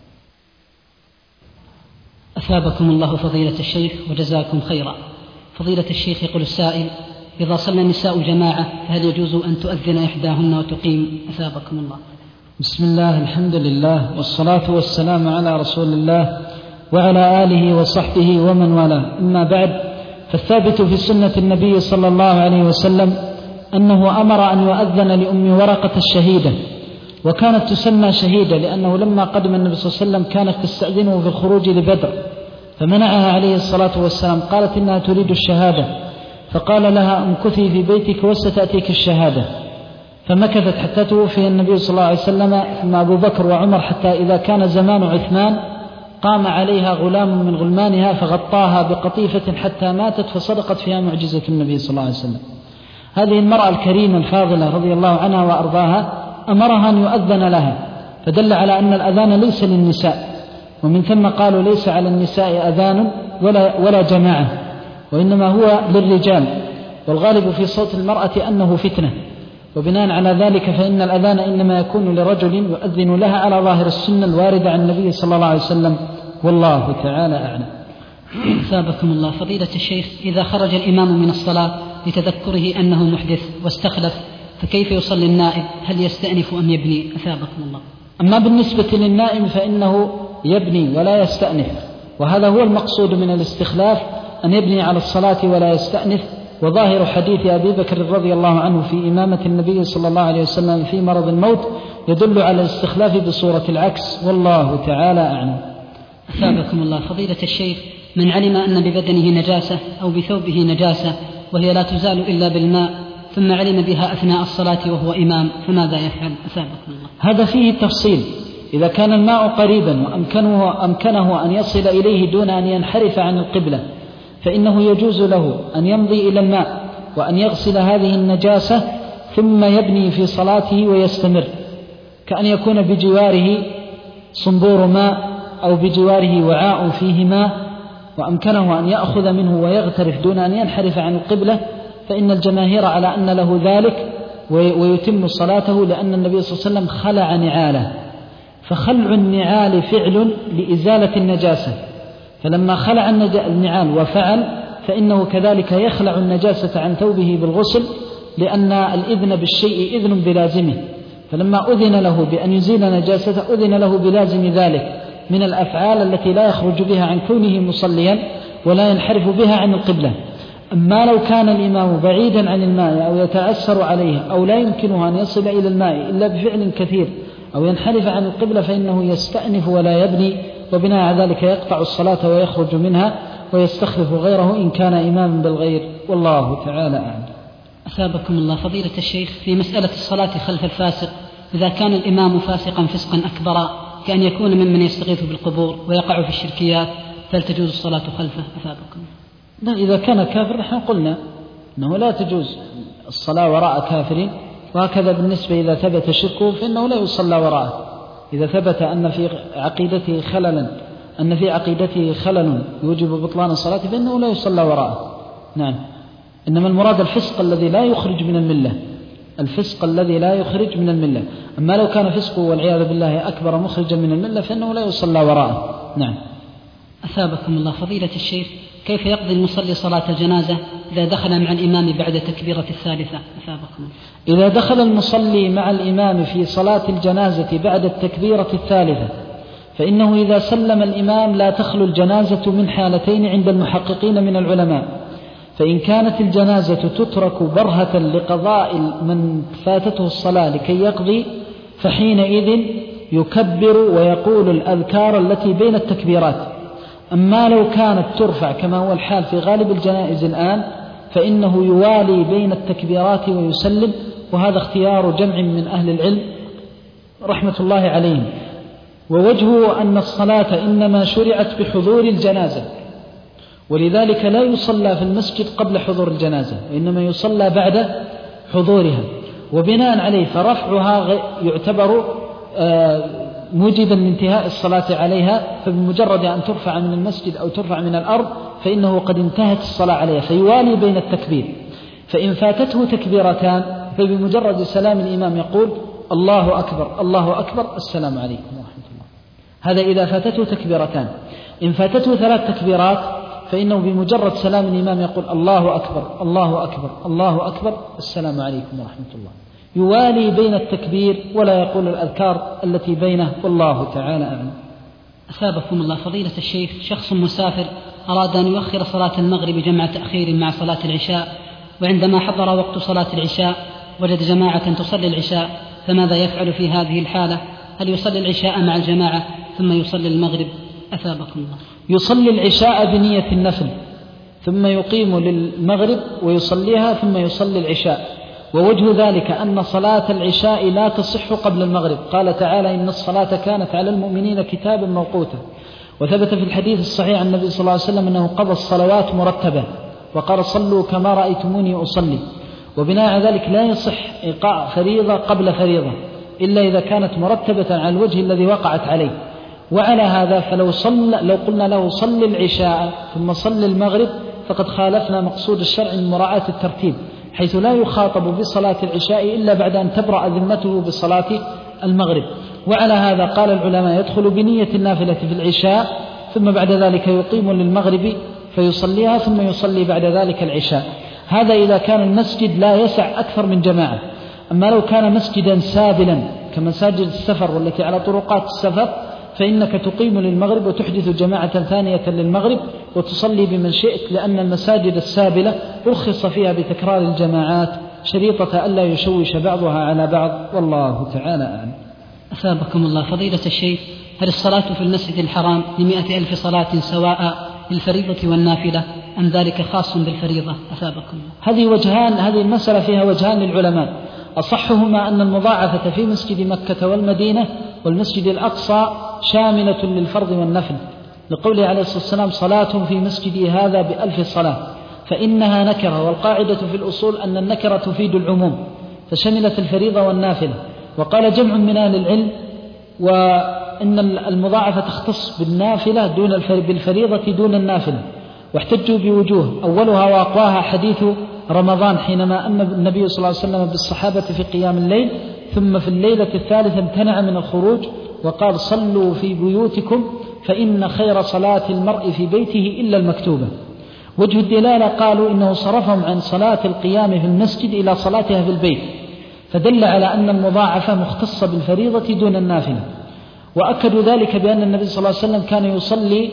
أثابكم الله فضيلة الشيخ وجزاكم خيرا. فضيلة الشيخ يقول السائل: إذا صلى النساء جماعة فهل يجوز أن تؤذن إحداهن وتقيم؟ أثابكم الله. بسم الله، الحمد لله، والصلاة والسلام على رسول الله وعلى آله وصحبه ومن والاه. أما بعد، فالثابت في سنة النبي صلى الله عليه وسلم أنه أمر أن يؤذن لأم ورقة الشهيدة، وكانت تسمى شهيدة لأنه لما قدم النبي صلى الله عليه وسلم كانت تستأذنه في الخروج لبدر، فمنعها عليه الصلاة والسلام، قالت إنها تريد الشهادة، فقال لها: امكثي في بيتك وستأتيك الشهادة. فمكثت حتى توفي النبي صلى الله عليه وسلم، ثم أبو بكر وعمر، حتى إذا كان زمان عثمان قام عليها غلام من غلمانها فغطاها بقطيفة حتى ماتت، فصدقت فيها معجزة النبي صلى الله عليه وسلم. هذه المرأة الكريمة الفاضلة رضي الله عنها وأرضاها أمرها أن يؤذن لها، فدل على أن الأذان ليس للنساء، ومن ثم قالوا ليس على النساء أذان ولا, ولا جماعة، وإنما هو للرجال، والغالب في صوت المرأة أنه فتنة، وبناء على ذلك فإن الأذان إنما يكون لرجل يؤذن لها على ظاهر السنة الواردة عن النبي صلى الله عليه وسلم، والله تعالى أعلم. ثابكم الله فضيلة الشيخ، إذا خرج الإمام من الصلاة لتذكره أنه محدث واستخلف، فكيف يصلي النائب؟ هل يستأنف أم يبني؟ أثابكم الله. أما بالنسبة للنائم فإنه يبني ولا يستأنف، وهذا هو المقصود من الاستخلاف، أن يبني على الصلاة ولا يستأنف. وظاهر حديث أبي بكر رضي الله عنه في إمامة النبي صلى الله عليه وسلم في مرض الموت يدل على الاستخلاف بصورة العكس، والله تعالى أعلم. أثابكم الله فضيلة الشيخ، من علم أن ببدنه نجاسة أو بثوبه نجاسة وهي لا تزال إلا بالماء، ثم علم بها أثناء الصلاة وهو إمام، فماذا يفعل؟ أثابكم الله. هذا فيه تفصيل. إذا كان الماء قريبا وأمكنه أمكنه أن يصل إليه دون أن ينحرف عن القبلة، فإنه يجوز له أن يمضي إلى الماء وأن يغسل هذه النجاسة ثم يبني في صلاته ويستمر، كأن يكون بجواره صنبور ماء أو بجواره وعاء فيه ماء وأمكنه أن يأخذ منه ويغترف دون أن ينحرف عن القبلة، فإن الجماهير على أن له ذلك ويتم صلاته، لأن النبي صلى الله عليه وسلم خلع نعاله، فخلع النعال فعل لإزالة النجاسة، فلما خلع النعال وفعل فإنه كذلك يخلع النجاسة عن ثوبه بالغسل، لأن الإذن بالشيء إذن بلازمه، فلما أذن له بأن يزيل نجاسته أذن له بلازم ذلك من الأفعال التي لا يخرج بها عن كونه مصليا ولا ينحرف بها عن القبلة. أما لو كان الإمام بعيدا عن الماء أو يتعسر عليه أو لا يمكنه أن يصل إلى الماء إلا بفعل كثير أو ينحرف عن القبلة، فإنه يستأنف ولا يبني، وبناء على ذلك يقطع الصلاة ويخرج منها ويستخلف غيره إن كان إماما بالغير، والله تعالى أعلم. أثابكم الله فضيلة الشيخ، في مسألة الصلاة خلف الفاسق، إذا كان الإمام فاسقا فسقا أكبر كأن يكون ممن يستغيث بالقبور ويقع في الشركيات، فهل تجوز الصلاة خلفه؟ أثابكم. لا، إذا كان كافر نحن قلنا أنه لا تجوز الصلاة وراء كافر، وهكذا بالنسبة إذا ثبت شركه فإنه لا يصلى وراءه. إذا ثبت أن في عقيدته خللا أن في عقيدته خلل يوجب بطلان الصلاة فإنه لا يصلى وراءه. نعم، إنما المراد الفسق الذي لا يخرج من الملة، الفسق الذي لا يخرج من الملة. أما لو كان فسقه والعياذ بالله أكبر مخرجا من الملة فإنه لا يصلى وراءه. نعم. أثابكم الله فضيلة الشيخ، كيف يقضي المصلي صلاة الجنازة إذا دخل مع الإمام بعد تكبيرة الثالثة؟ أثابكم. إذا دخل المصلي مع الإمام في صلاة الجنازة بعد التكبيرة الثالثة، فإنه إذا سلم الإمام لا تخلو الجنازة من حالتين عند المحققين من العلماء، فإن كانت الجنازة تترك برهة لقضاء من فاتته الصلاة لكي يقضي، فحينئذ يكبر ويقول الأذكار التي بين التكبيرات. أما لو كانت ترفع كما هو الحال في غالب الجنائز الآن، فإنه يوالي بين التكبيرات ويسلم، وهذا اختيار جمع من أهل العلم رحمة الله عليهم. ووجهه أن الصلاة إنما شرعت بحضور الجنازة، ولذلك لا يصلى في المسجد قبل حضور الجنازة، وإنما يصلى بعد حضورها، وبناء عليه فرفعها يعتبر موجبا لانتهاء الصلاة عليها، فبمجرد أن ترفع من المسجد أو ترفع من الأرض فإنه قد انتهت الصلاة عليها، فيوالي بين التكبير. فإن فاتته تكبيرتان فبمجرد سلام الإمام يقول الله أكبر الله أكبر السلام عليكم ورحمة الله. هذا إذا فاتته تكبيرتان. إن فاتته ثلاث تكبيرات فإنه بمجرد سلام الإمام يقول الله أكبر الله أكبر الله أكبر السلام عليكم ورحمة الله، يوالي بين التكبير ولا يقول الأذكار التي بينه، والله تعالى أعلم. أثابكم الله فضيلة الشيخ، شخص مسافر أراد أن يؤخر صلاة المغرب جمع تأخير مع صلاة العشاء، وعندما حضر وقت صلاة العشاء وجد جماعة تصلي العشاء، فماذا يفعل في هذه الحالة؟ هل يصلي العشاء مع الجماعة ثم يصلي المغرب؟ أثابكم الله. يصلي العشاء بنية النفل ثم يقيم للمغرب ويصليها ثم يصلي العشاء، ووجه ذلك أن صلاة العشاء لا تصح قبل المغرب، قال تعالى إن الصلاة كانت على المؤمنين كتابا موقوتا، وثبت في الحديث الصحيح عن النبي صلى الله عليه وسلم أنه قضى الصلوات مرتبة وقال صلوا كما رأيتموني أصلي، وبناء على ذلك لا يصح إيقاع فريضة قبل فريضة إلا إذا كانت مرتبة على الوجه الذي وقعت عليه. وعلى هذا فلو صل لو قلنا له صل العشاء ثم صل المغرب فقد خالفنا مقصود الشرع من مراعاة الترتيب، حيث لا يخاطب بصلاة العشاء إلا بعد أن تبرأ ذمته بصلاة المغرب. وعلى هذا قال العلماء يدخل بنية النافلة في العشاء ثم بعد ذلك يقيم للمغرب فيصليها ثم يصلي بعد ذلك العشاء. هذا إذا كان المسجد لا يسع أكثر من جماعة. أما لو كان مسجدا سابلا كمساجد السفر والتي على طرقات السفر فإنك تقيم للمغرب وتحدث جماعة ثانية للمغرب وتصلي بمن شئت، لأن المساجد السابلة رخص فيها بتكرار الجماعات شريطة ألا يشوش بعضها على بعض، والله تعالى أعلم. أثابكم الله فضيلة الشيخ، هل الصلاة في المسجد الحرام بمئة ألف صلاة سواء للفريضة والنافلة أم ذلك خاص بالفريضة؟ أثابكم الله. هذه وجهان، هذه المسألة فيها وجهان للعلماء، أصحهما أن المضاعفة في مسجد مكة والمدينة والمسجد الأقصى شاملة للفرض والنفل، لقوله عليه الصلاة والسلام صلاة في مسجدي هذا بألف صلاة، فإنها نكرة، والقاعدة في الأصول أن النكرة تفيد العموم، فشملت الفريضة والنافلة. وقال جمع من أهل العلم وإن المضاعفة تختص بالنافلة دون بالفريضة دون النافلة، واحتجوا بوجوه، أولها وأقواها حديث رمضان حينما أمر النبي صلى الله عليه وسلم بالصحابة في قيام الليل، ثم في الليلة الثالثة امتنع من الخروج وقال صلوا في بيوتكم فإن خير صلاة المرء في بيته إلا المكتوبة. وجه الدلالة قالوا إنه صرفهم عن صلاة القيام في المسجد إلى صلاتها في البيت، فدل على أن المضاعفة مختصة بالفريضة دون النافلة. وأكدوا ذلك بأن النبي صلى الله عليه وسلم كان يصلي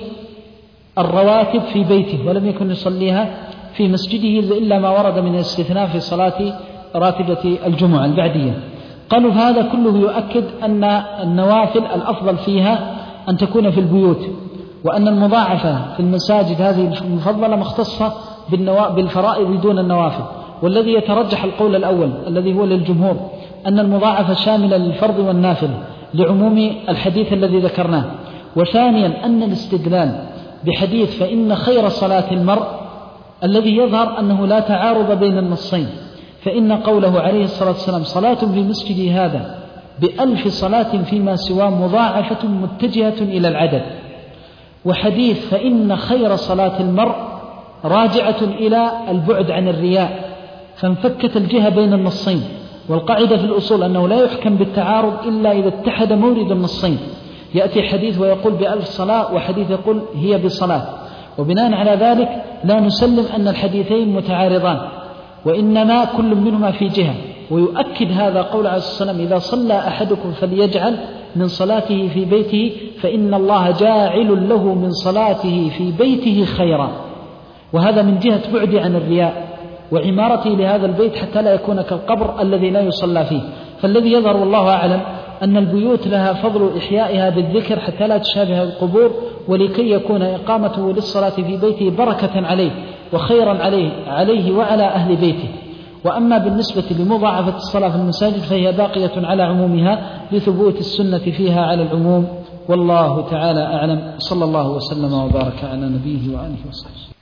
الرواتب في بيته ولم يكن يصليها في مسجده إلا ما ورد من الاستثناء في صلاة راتبة الجمعة البعدية. قالوا فهذا كله يؤكد أن النوافل الأفضل فيها أن تكون في البيوت، وأن المضاعفة في المساجد هذه المفضلة مختصة بالفرائض دون النوافل. والذي يترجح القول الأول الذي هو للجمهور أن المضاعفة شاملة للفرض والنافل لعموم الحديث الذي ذكرناه. وثانيا أن الاستدلال بحديث فإن خير صلاة المرء الذي يظهر أنه لا تعارض بين النصين، فإن قوله عليه الصلاة والسلام صلاة في مسجدي هذا بألف صلاة فيما سواه مضاعفة متجهة إلى العدد، وحديث فإن خير صلاة المرء راجعة إلى البعد عن الرياء، فانفكت الجهة بين النصين. والقاعدة في الأصول أنه لا يحكم بالتعارض إلا إذا اتحد مورد النصين، يأتي حديث ويقول بألف صلاة وحديث يقول هي بصلاة، وبناء على ذلك لا نسلم أن الحديثين متعارضان، وإنما كل منهما في جهة. ويؤكد هذا قول عليه الصلاة والسلام إذا صلى أحدكم فليجعل من صلاته في بيته فإن الله جاعل له من صلاته في بيته خيرا، وهذا من جهة بعد عن الرياء وعمارته لهذا البيت حتى لا يكون كالقبر الذي لا يصلى فيه. فالذي يظهر والله أعلم أن البيوت لها فضل إحيائها بالذكر حتى لا تشابه القبور، ولكي يكون إقامته للصلاة في بيته بركة عليه وخيرا عليه عليه وعلى أهل بيته. وأما بالنسبة لمضاعفة الصلاة في المساجد فهي باقية على عمومها لثبوت السنة فيها على العموم، والله تعالى أعلم. صلى الله وسلم وبارك على نبيه وآله وصحبه.